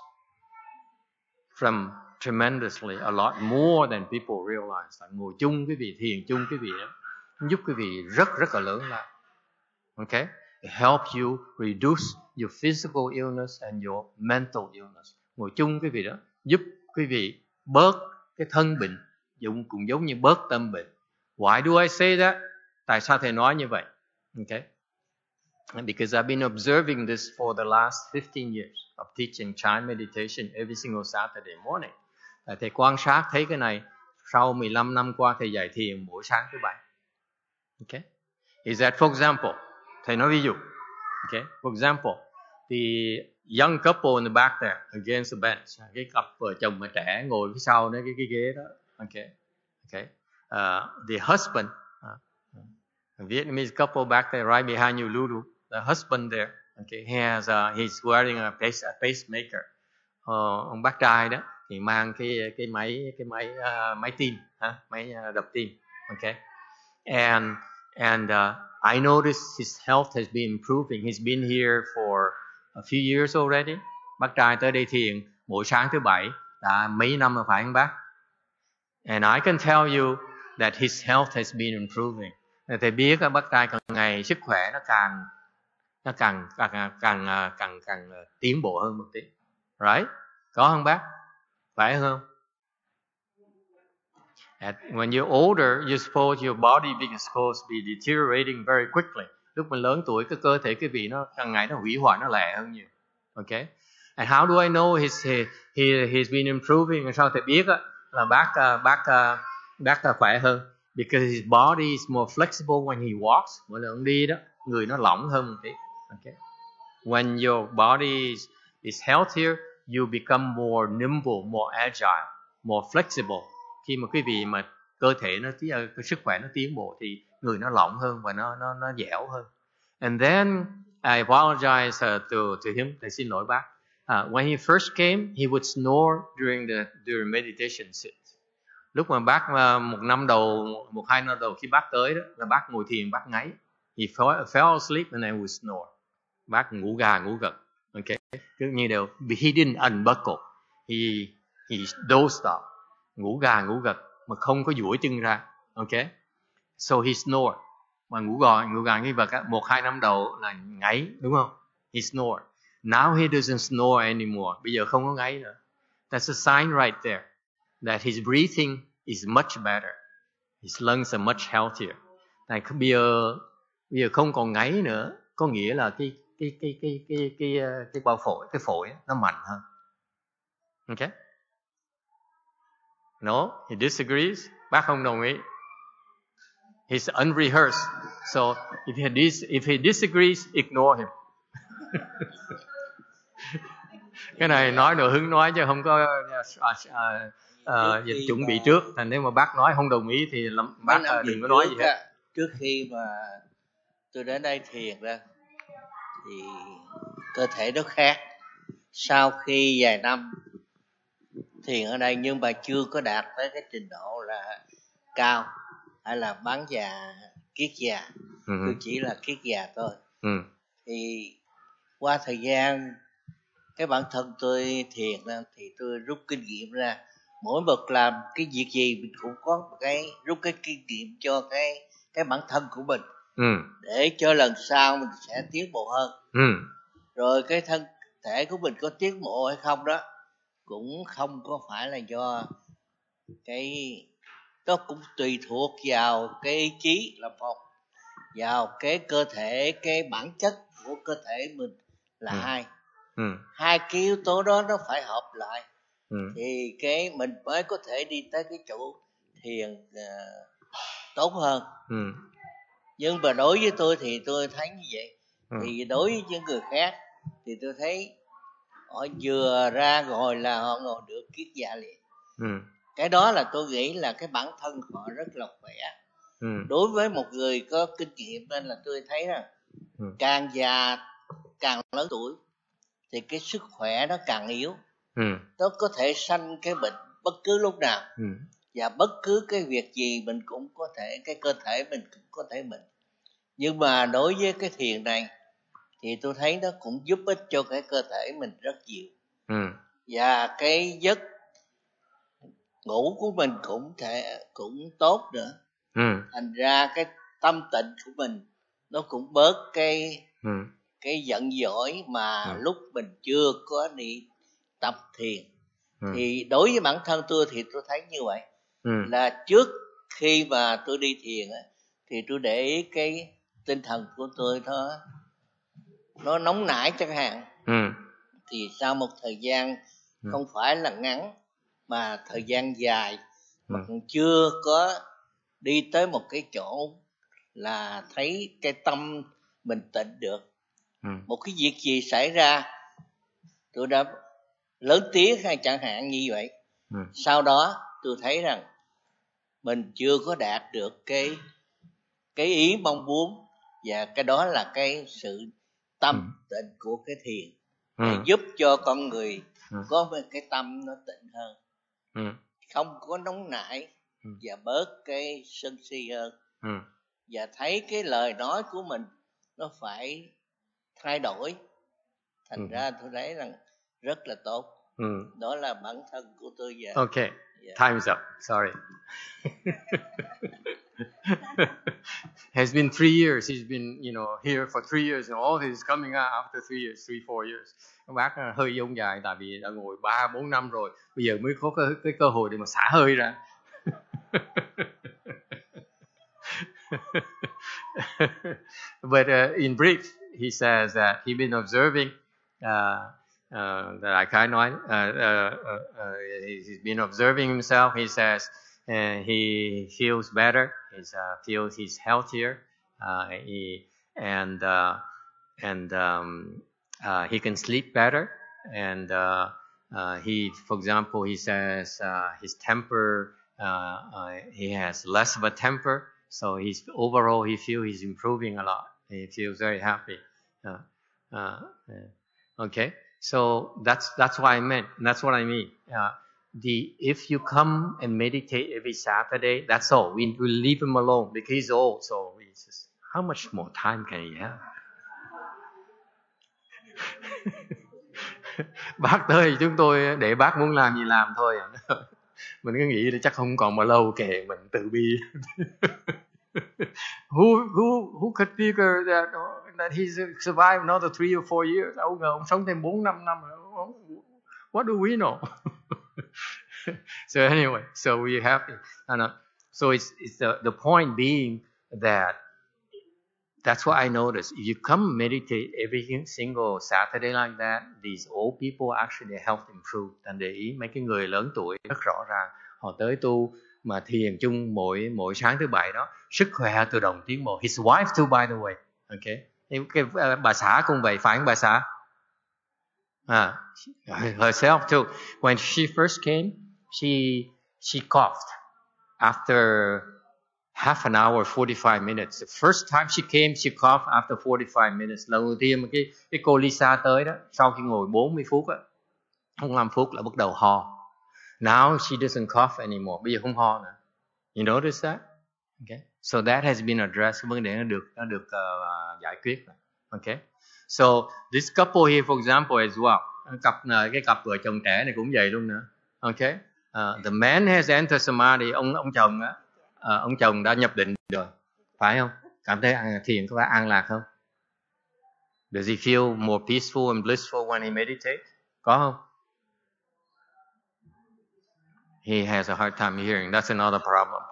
from tremendously a lot more than people realize. Là ngồi chung cái vị thiền chung cái vị đó giúp quý vị rất rất là lớn lao, okay? It helps you reduce your physical illness and your mental illness. Ngồi chung cái vị đó giúp quý vị bớt cái thân bệnh, cũng cũng giống như bớt tâm bệnh. Why do I say that? Tại sao thầy nói như vậy? Okay. Because I've been observing this for the last fifteen years of teaching Chan meditation every single Saturday morning. Thầy quan sát thấy cái này sau mười lăm năm qua thầy dạy thiền mỗi sáng thứ bảy. Okay. Is that for example? Thầy nói ví dụ. Okay. For example, the young couple in the back there against the bench. Cái cặp vợ chồng mà trẻ ngồi phía sau đấy cái cái ghế đó. Okay. Okay. Uh, the husband, uh, a Vietnamese couple back there, right behind you, Lulu. The husband there, okay, he has, uh, he's wearing a, pace, a pacemaker. Uh, ông bác trai đó thì mang cái cái máy cái máy uh, máy tim, huh? máy uh, đập tim, okay. And and uh, I noticed his health has been improving. He's been here for a few years already. Bác trai tới đây thiền mỗi sáng thứ bảy đã mấy năm rồi phải không bác? And I can tell you that his health has been improving. Thầy biết các bác trai càng ngày sức khỏe nó càng nó càng càng càng càng, càng, càng tiến bộ hơn một tí, right? Có không bác? Phải không? And when you're older, you suppose your body is supposed to be deteriorating very quickly. Lúc mình lớn tuổi, cái cơ thể cái vị nó càng ngày nó hủy hoại nó lẹ hơn nhiều. Okay? And how do I know he's he, he he's been improving? Sao thầy biết á là bác uh, bác uh, bác uh, khỏe hơn? Because his body is more flexible when he walks. Mỗi lần ông đi đó, người nó lỏng hơn một tí. Okay. When your body is, is healthier, you become more nimble, more agile, more flexible. Khi mà quý vị mà cơ thể nó cái sức khỏe nó tiến bộ thì người nó lỏng hơn và nó nó nó dẻo hơn. And then I apologize uh, to to him. Thầy xin lỗi bác. Uh, when he first came, he would snore during the during meditation sit. Lúc mà bác uh, một năm đầu, một hai năm đầu khi bác tới đó, là bác ngồi thiền bác ngáy. He fell, fell asleep and I would snore. Bác ngủ gà ngủ gật. Okay, cứ như đều. He didn't unbuckle. He he dozed off. Ngủ gà ngủ gật mà không có duỗi chân ra. Okay, so he snored. Mà ngủ gà ngủ gà như vật á, một hai năm đầu là ngáy, đúng không? He snored. Now he doesn't snore anymore. Bây giờ không có ngáy nữa. That's a sign right there that his breathing is much better. His lungs are much healthier. Này bây giờ bây giờ không còn ngáy nữa, có nghĩa là cái cái cái cái cái cái cái bao phổi, cái phổi nó mạnh hơn. Okay? No, he disagrees. Bác không đồng ý. He's unrehearsed. So if he dis if he disagrees, ignore him. Cái này nói đồ hứng nói chứ không có uh, uh, uh, dịch chuẩn bị trước. Thành nếu mà bác nói không đồng ý thì bác uh, đừng có nói gì hết. Trước khi mà tôi đến đây thiền ra thì cơ thể nó khác. Sau khi vài năm thiền ở đây nhưng mà chưa có đạt tới cái trình độ là cao hay là bán già kiết già. Ừ. Tôi chỉ là kiết già thôi. Ừ. Thì qua thời gian cái bản thân tôi thiền thì tôi rút kinh nghiệm ra, mỗi một làm cái việc gì mình cũng có một cái rút cái kinh nghiệm cho cái cái bản thân của mình. Ừ. Để cho lần sau mình sẽ tiến bộ hơn. Ừ. Rồi cái thân thể của mình có tiến bộ hay không đó cũng không có phải là do cái, nó cũng tùy thuộc vào cái ý chí là một, vào cái cơ thể, cái bản chất của cơ thể mình là ừ. hai. Ừ. Hai cái yếu tố đó nó phải hợp lại. Ừ. Thì cái mình mới có thể đi tới cái chỗ thiền uh, tốt hơn. Ừ. Nhưng mà đối với tôi thì tôi thấy như vậy. Ừ. Thì đối với những người khác thì tôi thấy họ vừa ra ngồi là họ ngồi được kiết dạ liền. Ừ. Cái đó là tôi nghĩ là cái bản thân họ rất là khỏe. Ừ. Đối với một người có kinh nghiệm nên là tôi thấy rằng ừ. càng già càng lớn tuổi thì cái sức khỏe nó càng yếu. Ừ. Nó có thể sanh cái bệnh bất cứ lúc nào. Ừ. Và bất cứ cái việc gì mình cũng có thể, cái cơ thể mình cũng có thể bệnh. Nhưng mà đối với cái thiền này thì tôi thấy nó cũng giúp ích cho cái cơ thể mình rất nhiều. Ừ. Và cái giấc ngủ của mình cũng thể cũng tốt nữa. Ừ. Thành ra cái tâm tịnh của mình nó cũng bớt cái ừ. cái giận dỗi mà ừ. lúc mình chưa có đi tập thiền. Ừ. Thì đối với bản thân tôi thì tôi thấy như vậy. Ừ. Là trước khi mà tôi đi thiền thì tôi để ý cái tinh thần của tôi nó nó nóng nảy chẳng hạn. Ừ. Thì sau một thời gian ừ. không phải là ngắn mà thời gian dài mà ừ. còn chưa có đi tới một cái chỗ là thấy cái tâm mình tịnh được. Ừ. Một cái việc gì xảy ra tôi đã lớn tiếng hay chẳng hạn như vậy. Ừ. Sau đó tôi thấy rằng mình chưa có đạt được cái cái ý mong muốn, và cái đó là cái sự tâm ừ. tịnh của cái thiền để ừ. giúp cho con người ừ. có cái tâm nó tịnh hơn. Ừ. Không có nóng nảy ừ. và bớt cái sân si hơn. Ừ. Và thấy cái lời nói của mình nó phải thay đổi. Thành ừ. ra tôi thấy rằng rất là tốt. Ừ. Đó là bản thân của tôi giờ. Okay, yeah. Time's up. Sorry. Has been three years. He's been, you know, here for three years, and all this is coming out after three years, three four years. Các bác hơi giống dài, tại vì đã ngồi ba bốn năm rồi, bây giờ mới có cái, cái cơ hội để mà xả hơi ra. But uh, in brief, he says that he's been observing uh, uh, đại khái nói, uh, uh, uh, uh, he's been observing himself. He says uh, he feels better. He uh, feels he's healthier. Uh, he, and uh, and um, uh, he can sleep better. And uh, uh, he, for example, he says uh, his temper. Uh, uh, he has less of a temper. So he's overall he feels he's improving a lot. He feels very happy. Uh, uh, okay. So that's that's what I meant. That's what I mean. Uh, the if you come and meditate every Saturday, that's all. We we leave him alone because he's old. So we just, how much more time can he have? Bác tới chúng tôi để bác muốn làm gì làm thôi. Mình cứ nghĩ là chắc không còn bao lâu kệ mình từ bi. who who who could figure that that he's survived another three or four years? Ông ngờ ông sống thêm bốn năm năm. What do we know? So anyway, so we're happy. And, uh, so it's it's the the point being that that's what I noticed. If you come meditate every single Saturday like that, these old people actually health improve. Thành để ý mấy cái người lớn tuổi rất rõ ràng, họ tới tu mà thiền chung mỗi mỗi sáng thứ bảy đó, sức khỏe tự động tiến bộ. His wife too, by the way. Okay, cái, uh, bà xã cũng vậy, phải không bà xã? Ah, herself too. When she first came, she she coughed after half an hour, forty-five minutes. The first time she came, she coughed after forty-five minutes. Lần đầu tiên mà cái cái cô Lisa tới đó, sau khi ngồi bốn mươi phút á, không năm phút là bắt đầu ho. Now she doesn't cough anymore. Bây giờ không ho nữa. You notice that? Okay. So that has been addressed. Vấn đề nó được nó được uh, giải quyết. Okay. So this couple here, for example, as well. Cặp cái cặp vợ chồng trẻ này cũng vậy luôn nữa. Okay. Uh, the man has entered samadhi. Ông ông chồng á, uh, ông chồng đã nhập định rồi, phải không? Cảm thấy thiền có phải an lạc không? Does he feel more peaceful and blissful when he meditates? Có không? He has a hard time hearing. That's another problem.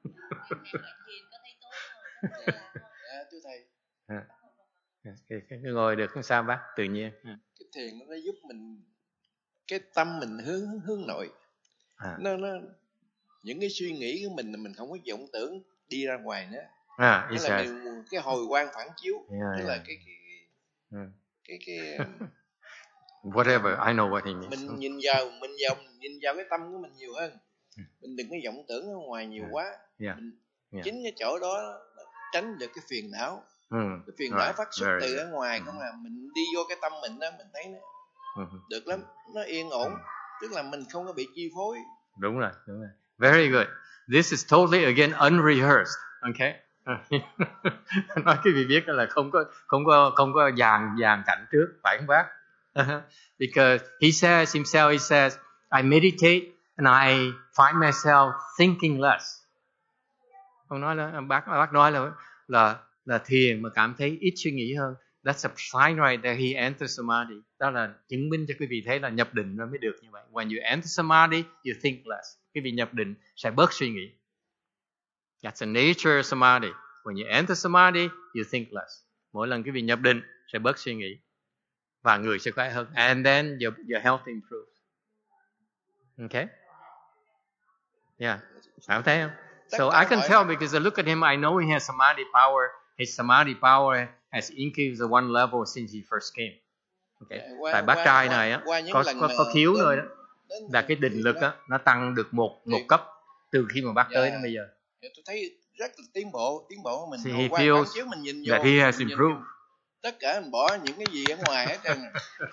cái, cái, cái ngồi được không sao bác? Tự nhiên. Cái thiền nó giúp mình, cái tâm mình hướng hướng nội. À. Nó nó những cái suy nghĩ của mình là mình không có vọng tưởng đi ra ngoài nữa. À, nó là mình, cái hồi quang phản chiếu, yeah, tức yeah. là cái cái yeah. cái cái, cái whatever, I know what he means. Mình nhìn vào mình vào nhìn vào cái tâm của mình nhiều hơn. Mình đừng có vọng tưởng ở ngoài nhiều yeah. quá. Yeah. Mình, yeah. Chính cái chỗ đó tránh được cái phiền não. Mm. Cái phiền right. não phát xuất Very từ ở ngoài mm. không là mình đi vô cái tâm mình đó, mình thấy nó mm-hmm. được lắm, nó yên ổn, mm. tức là mình không có bị chi phối. Đúng rồi, đúng rồi. Very good. This is totally again unrehearsed. Okay. Nói cái vị biết là không có không có không có dàn dàn cảnh trước, phải không bác? Because he says himself, he says, I meditate and I find myself thinking less. Ông nói là bác bác nói là là là thiền mà cảm thấy ít suy nghĩ hơn. That's a sign right there he enters samadhi. Đó là chứng minh cho quý vị thấy là nhập định nó mới được như vậy. When you enter samadhi, you think less. Quý vị nhập định sẽ bớt suy nghĩ. That's the nature of samadhi. When you enter samadhi, you think less. Mỗi lần quý vị nhập định sẽ bớt suy nghĩ và người sẽ khỏe hơn. And then your your health improves. Okay? Yeah. Phải thấy không? So I can tell because I look at him, I know he has samadhi power. His samadhi power has increased one level since he first came. Okay. Qua, Tại bác qua, trai này á, có có, có khiếu rồi đó. Là cái định lực á, nó tăng được một một cấp từ khi mà bác yeah. tới đến bây giờ. Tôi thấy rất là tiến bộ, tiến bộ của mình. So he feels chiếu mình nhìn vô, that he has improved. Vô, tất cả mình bỏ những cái gì ở ngoài hết trơn.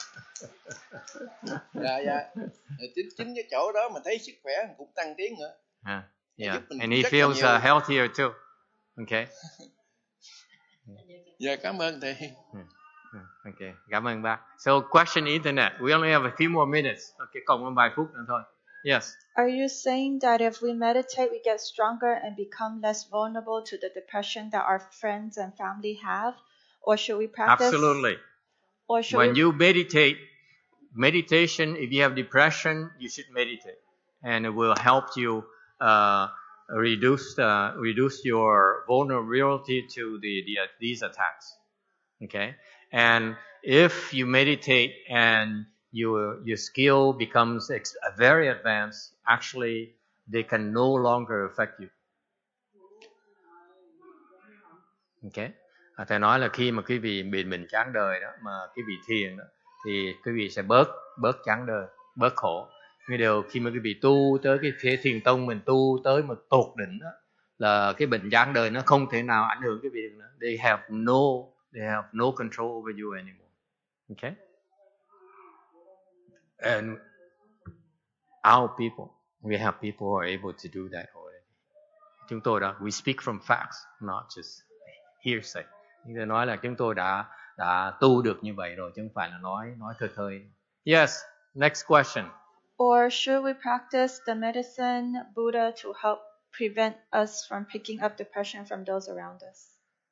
Dạ dạ. Chính chính cái chỗ đó mình thấy sức khỏe mình cũng tăng tiến nữa. Yeah. Yeah. And he feels uh, healthier too. Okay. Dạ cảm ơn thầy. Okay, cảm ơn bác. So question internet. We only have a few more minutes. Okay, còn một vài phút nữa thôi. Yes. Are you saying that if we meditate, we get stronger and become less vulnerable to the depression that our friends and family have, or should we practice? Absolutely. Or should when we... you meditate, meditation. If you have depression, you should meditate, and it will help you uh, reduce uh, reduce your vulnerability to the, the uh, these attacks. Okay. And if you meditate and your your skill becomes ex- very advanced, actually they can no longer affect you. Okay. À, thầy nói là khi mà quý vị bị mình chán đời đó, mà quý vị thiền đó, thì quý vị sẽ bớt bớt chán đời, bớt khổ. Nhưng điều khi mà quý vị tu tới cái phía thiền tông, mình tu tới một tột đỉnh đó, là cái bệnh chán đời nó không thể nào ảnh hưởng quý vị được nữa. They have no, they have no control over you anymore. Okay. And our people, we have people who are able to do that already. Chúng tôi đó, we speak from facts, not just hearsay. Như tôi nói là chúng tôi đã đã tu được như vậy rồi, chứ không phải là nói nói khơi khơi. Yes, next question. Or should we practice the medicine Buddha to help prevent us from picking up depression from those around us?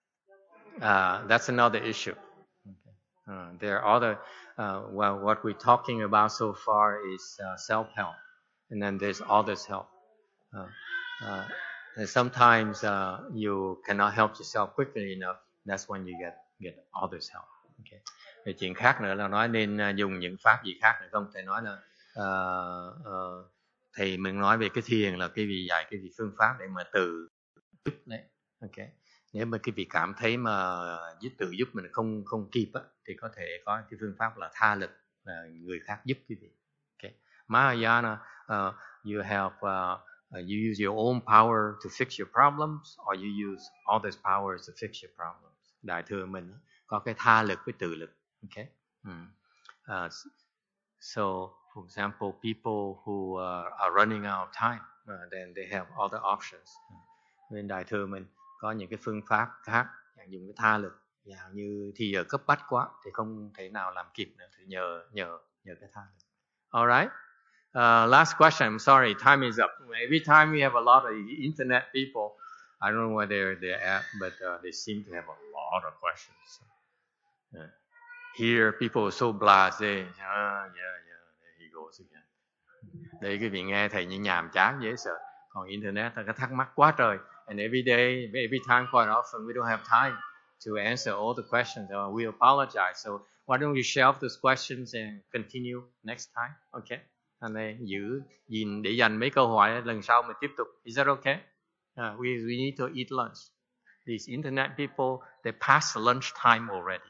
Uh, that's another issue. Okay. Uh, there are other, uh, well, what we're talking about so far is uh, self-help, and then there's others' help. Uh, uh, and sometimes uh, you cannot help yourself quickly enough. That's when you get get others' help. Okay. Về chuyện khác nữa là nói nên uh, dùng những pháp gì khác nữa không? Thầy nói là uh, uh, thầy mình nói về cái thiền là cái vị dạy cái vị phương pháp để mà tự giúp đấy. Okay. Nếu mà cái vị cảm thấy mà giúp tự giúp mình không không kịp á, thì có thể có cái phương pháp là tha lực, là người khác giúp quý vị. Okay. Mahayana, uh, you have uh, you use your own power to fix your problems, or you use others' powers to fix your problems. Đại thừa mình có cái tha lực với tự lực. Okay. Mm. Uh, so, for example, people who uh, are running out of time, uh, then they have other options. Nên đại thừa mình có những cái phương pháp khác, dùng cái tha lực, dạng như thì giờ cấp bách quá thì không thể nào làm kịp nữa, thì nhờ nhờ nhờ cái tha lực. Alright. Uh, last question. I'm sorry, time is up. Every time we have a lot of internet people, I don't know where they're they're at, but uh, they seem to have a lot of questions. So, yeah. Here, people are so blasé. Ah, yeah, yeah, there he goes again. Đây quý vị nghe thầy như nhàm chán dễ sợ. Còn internet ta có thắc mắc quá trời. And every day, every time, quite often, we don't have time to answer all the questions. So we apologize. So why don't you shelve those questions and continue next time? Okay. Anh này giữ gìn để dành mấy câu hỏi lần sau mình tiếp tục. Is that okay? Uh, we we need to eat lunch. These internet people, they pass lunch time already.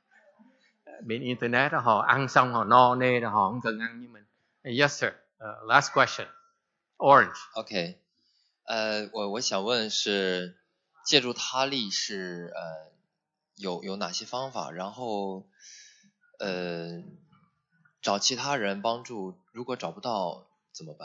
Bên internet họ ăn xong họ no nê rồi họ không cần ăn như mình. Yes sir. Uh, last question. Orange. Okay. 呃，我我想问是借助他力是呃有有哪些方法？然后呃找其他人帮助，如果找不到怎么办？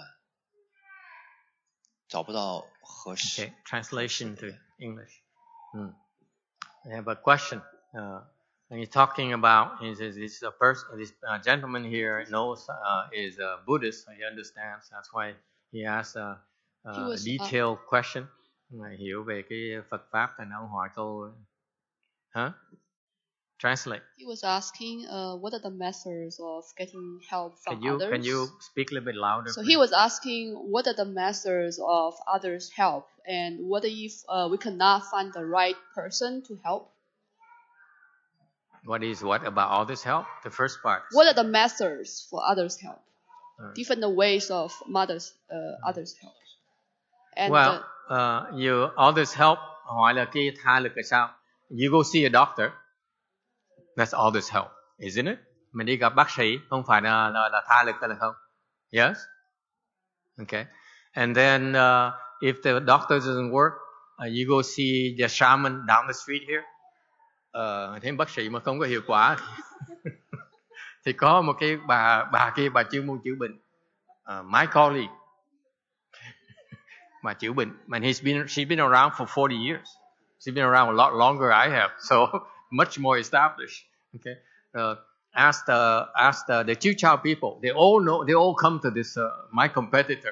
找不到合适。 Okay. Translation to English. Hmm. I have a question. Uh, and you're talking about is is this a person? This uh, gentleman here knows uh, is a Buddhist. He understands. That's why he asked a, a detailed uh, question. Ngài hiểu về cái Phật pháp, thành ông hỏi câu. Huh? Translate. He was asking, uh, what are the methods of getting help from can you, others? Can you speak a little bit louder? So please? he was asking, what are the methods of others' help, and what if uh, we cannot find the right person to help? What is what about others' help? The first part. What are the methods for others' help? Uh, Different ways of mothers, uh, others' help. And well, uh, you others' help. Hỏi là cái tha lực là sao? You go see a doctor. That's others' help, isn't it? Mình đi gặp bác sĩ, không phải là là, là tha lực là không? Yes. Okay. And then uh, if the doctor doesn't work, uh, you go see the shaman down the street here. Uh, thêm bác sĩ mà không có hiệu quả thì có một cái bà bà kia bà chuyên môn chữa bệnh, uh, my colleague mà chữa bệnh, and he's been she's been around for forty years. She's been around a lot longer I have, so much more established. Okay, uh, ask the ask the, the Chiu-Chao people. They all know. They all come to this uh, my competitor.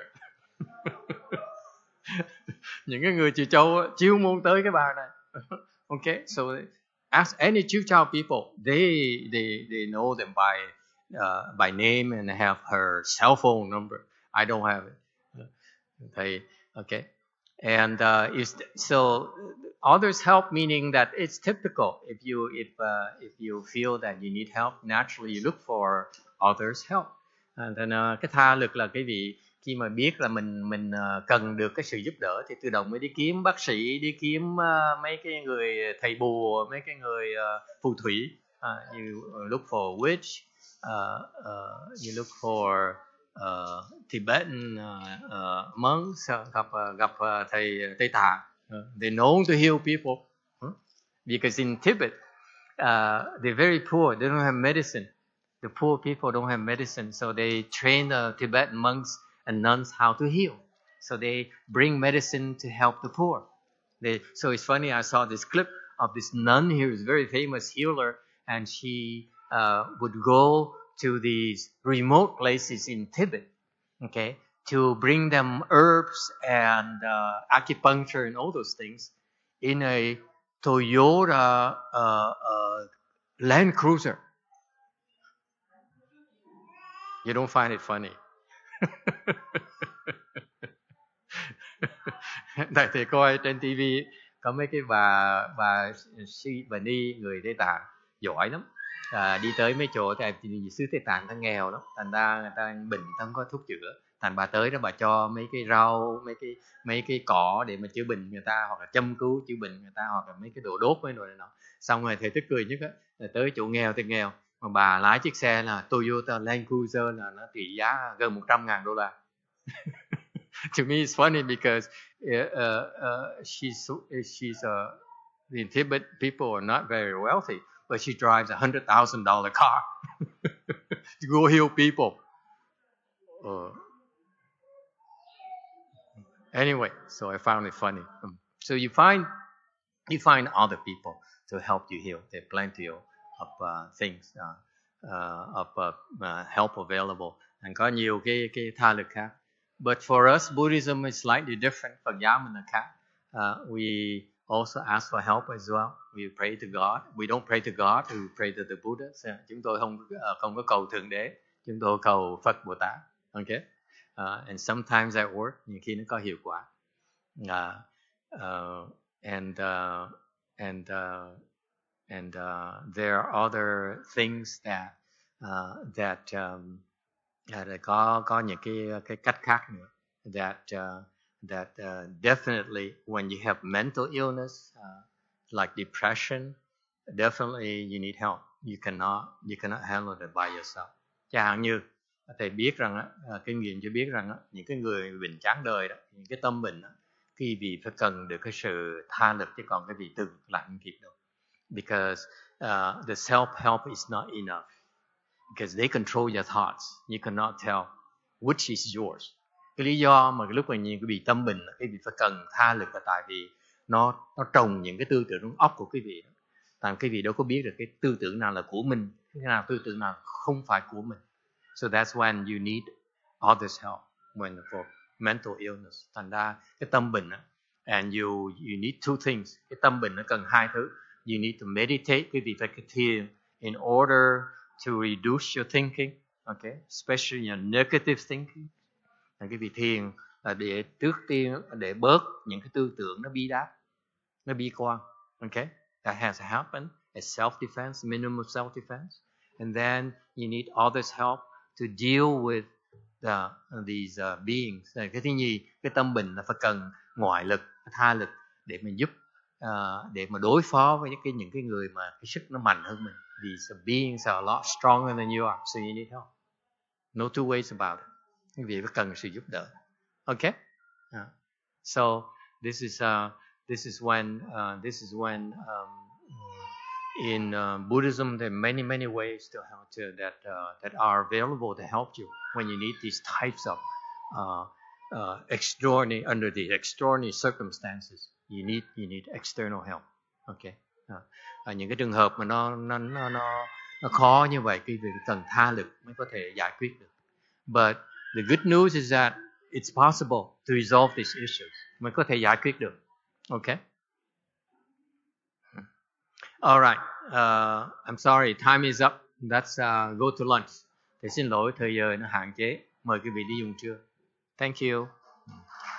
Những cái người Chiu-Chao chiêu môn tới cái bà này. Okay, so ask any Chiu-Chao people. They they they know them by uh, by name and have her cell phone number. I don't have it. They okay, And uh, is so others help, meaning that it's typical. If you if uh, if you feel that you need help, naturally you look for others help. Uh, then uh, cái tha lực là cái vị khi mà biết là mình mình uh, cần được cái sự giúp đỡ thì tự động mới đi kiếm bác sĩ, đi kiếm uh, mấy cái người thầy bùa, mấy cái người uh, phù thủy. Uh, you look for witch, uh, uh, you look for uh, Tibetan uh, uh, monks, uh, gặp uh, gặp uh, thầy Tây Tạng. Uh, they know to heal people, huh? Because in Tibet, uh, they're very poor. They don't have medicine. The poor people don't have medicine, so they train the Tibetan monks and nuns how to heal. So they bring medicine to help the poor. They, so it's funny, I saw this clip of this nun who is a very famous healer, and she uh, would go to these remote places in Tibet, okay, to bring them herbs and uh, acupuncture and all those things in a Toyota uh, uh, Land Cruiser. You don't find it funny. Tại thì coi trên ti vi có mấy cái bà bà si bà ni người Tây Tạng giỏi lắm, à, đi tới mấy chỗ tại vì xứ Tây Tạng ta nghèo lắm, thành ra người ta bệnh ta không có thuốc chữa, thành bà tới đó bà cho mấy cái rau, mấy cái mấy cái cỏ để mà chữa bệnh người ta, hoặc là châm cứu chữa bệnh người ta, hoặc là mấy cái đồ đốt mấy đồ này nọ. Xong rồi thầy tức cười nhất á, là tới chỗ nghèo thì nghèo mà bà lái chiếc xe là Toyota Land Cruiser là nó trị giá gần một trăm ngàn đô la. To me, it's funny because uh, uh, she's she's uh, in Tibet, people are not very wealthy, but she drives a hundred thousand dollar car to go heal people. Uh, anyway, so I found it funny. Um, so you find you find other people to help you heal. There are plenty of uh, things uh, uh, of uh, uh, help available, and có nhiều cái cái tha lực khác. But for us, Buddhism is slightly different. Phật giáo mình là khác. Uh, we also ask for help as well. We pray to God. We don't pray to God. We pray to the Buddha. So, chúng tôi không uh, không có cầu thượng đế. Chúng tôi cầu Phật Bồ Tát. Okay. Uh, and sometimes that work. Nhiều khi nó có hiệu quả. Uh, uh, and uh, and uh, and uh, there are other things that uh, that um, Uh, có có những cái cái cách khác nữa. That uh, that uh, definitely when you have mental illness uh, like depression, definitely you need help. You cannot you cannot handle it by yourself. Chẳng hạn như thầy biết rằng uh, kinh nghiệm cho biết rằng uh, những cái người bệnh chán đời đó, những cái tâm bệnh đó, cái vị phải cần được cái sự tha lực, chứ còn cái vị từ lại không kịp đâu. Because uh, the self help is not enough. Because they control your thoughts. You cannot tell which is yours. Cái lý do mà cái lúc mà nhìn cái bị tâm bệnh là cái vị phải cần tha lực là tại vì nó nó trồng những cái tư tưởng trong óc của cái vị đó. Tại cái vị đâu có biết được cái tư tưởng nào là của mình, cái nào tư tưởng nào không phải của mình. So that's when you need others' help when for mental illness. Thành ra cái tâm bệnh đó, and you you need two things. Cái tâm bệnh nó cần hai thứ. You need to meditate, cái vị phải cái thiền in order to reduce your thinking, okay, especially your negative thinking. Là cái vị thiền là để trước tiên để bớt những cái tư tưởng nó bi đát, nó bi quan, okay. That has happened as self-defense, minimum self-defense, and then you need others' help to deal with the these uh, beings. Cái thứ nhì, cái tâm bệnh là phải cần ngoại lực, tha lực để mình giúp, uh, để mà đối phó với những cái những cái người mà cái sức nó mạnh hơn mình. These beings are a lot stronger than you are, so you need help. No two ways about it. Quý vị phải cần sự giúp đỡ. Okay? Uh, so this is uh, this is when uh, this is when um, in uh, Buddhism there are many many ways to help to, that uh, that are available to help you when you need these types of uh, uh, extraordinary under the extraordinary circumstances. You need you need external help. Okay. Uh, à, những cái trường hợp mà nó nó nó nó nó khó như vậy, cái việc cần tha lực mới có thể giải quyết được. But the good news is that it's possible to resolve these issues. Mới có thể giải quyết được. Okay. All right. Uh, I'm sorry, time is up. Let's uh, go to lunch. Thì xin lỗi, thời giờ nó hạn chế. Mời quý vị đi dùng trưa. Thank you.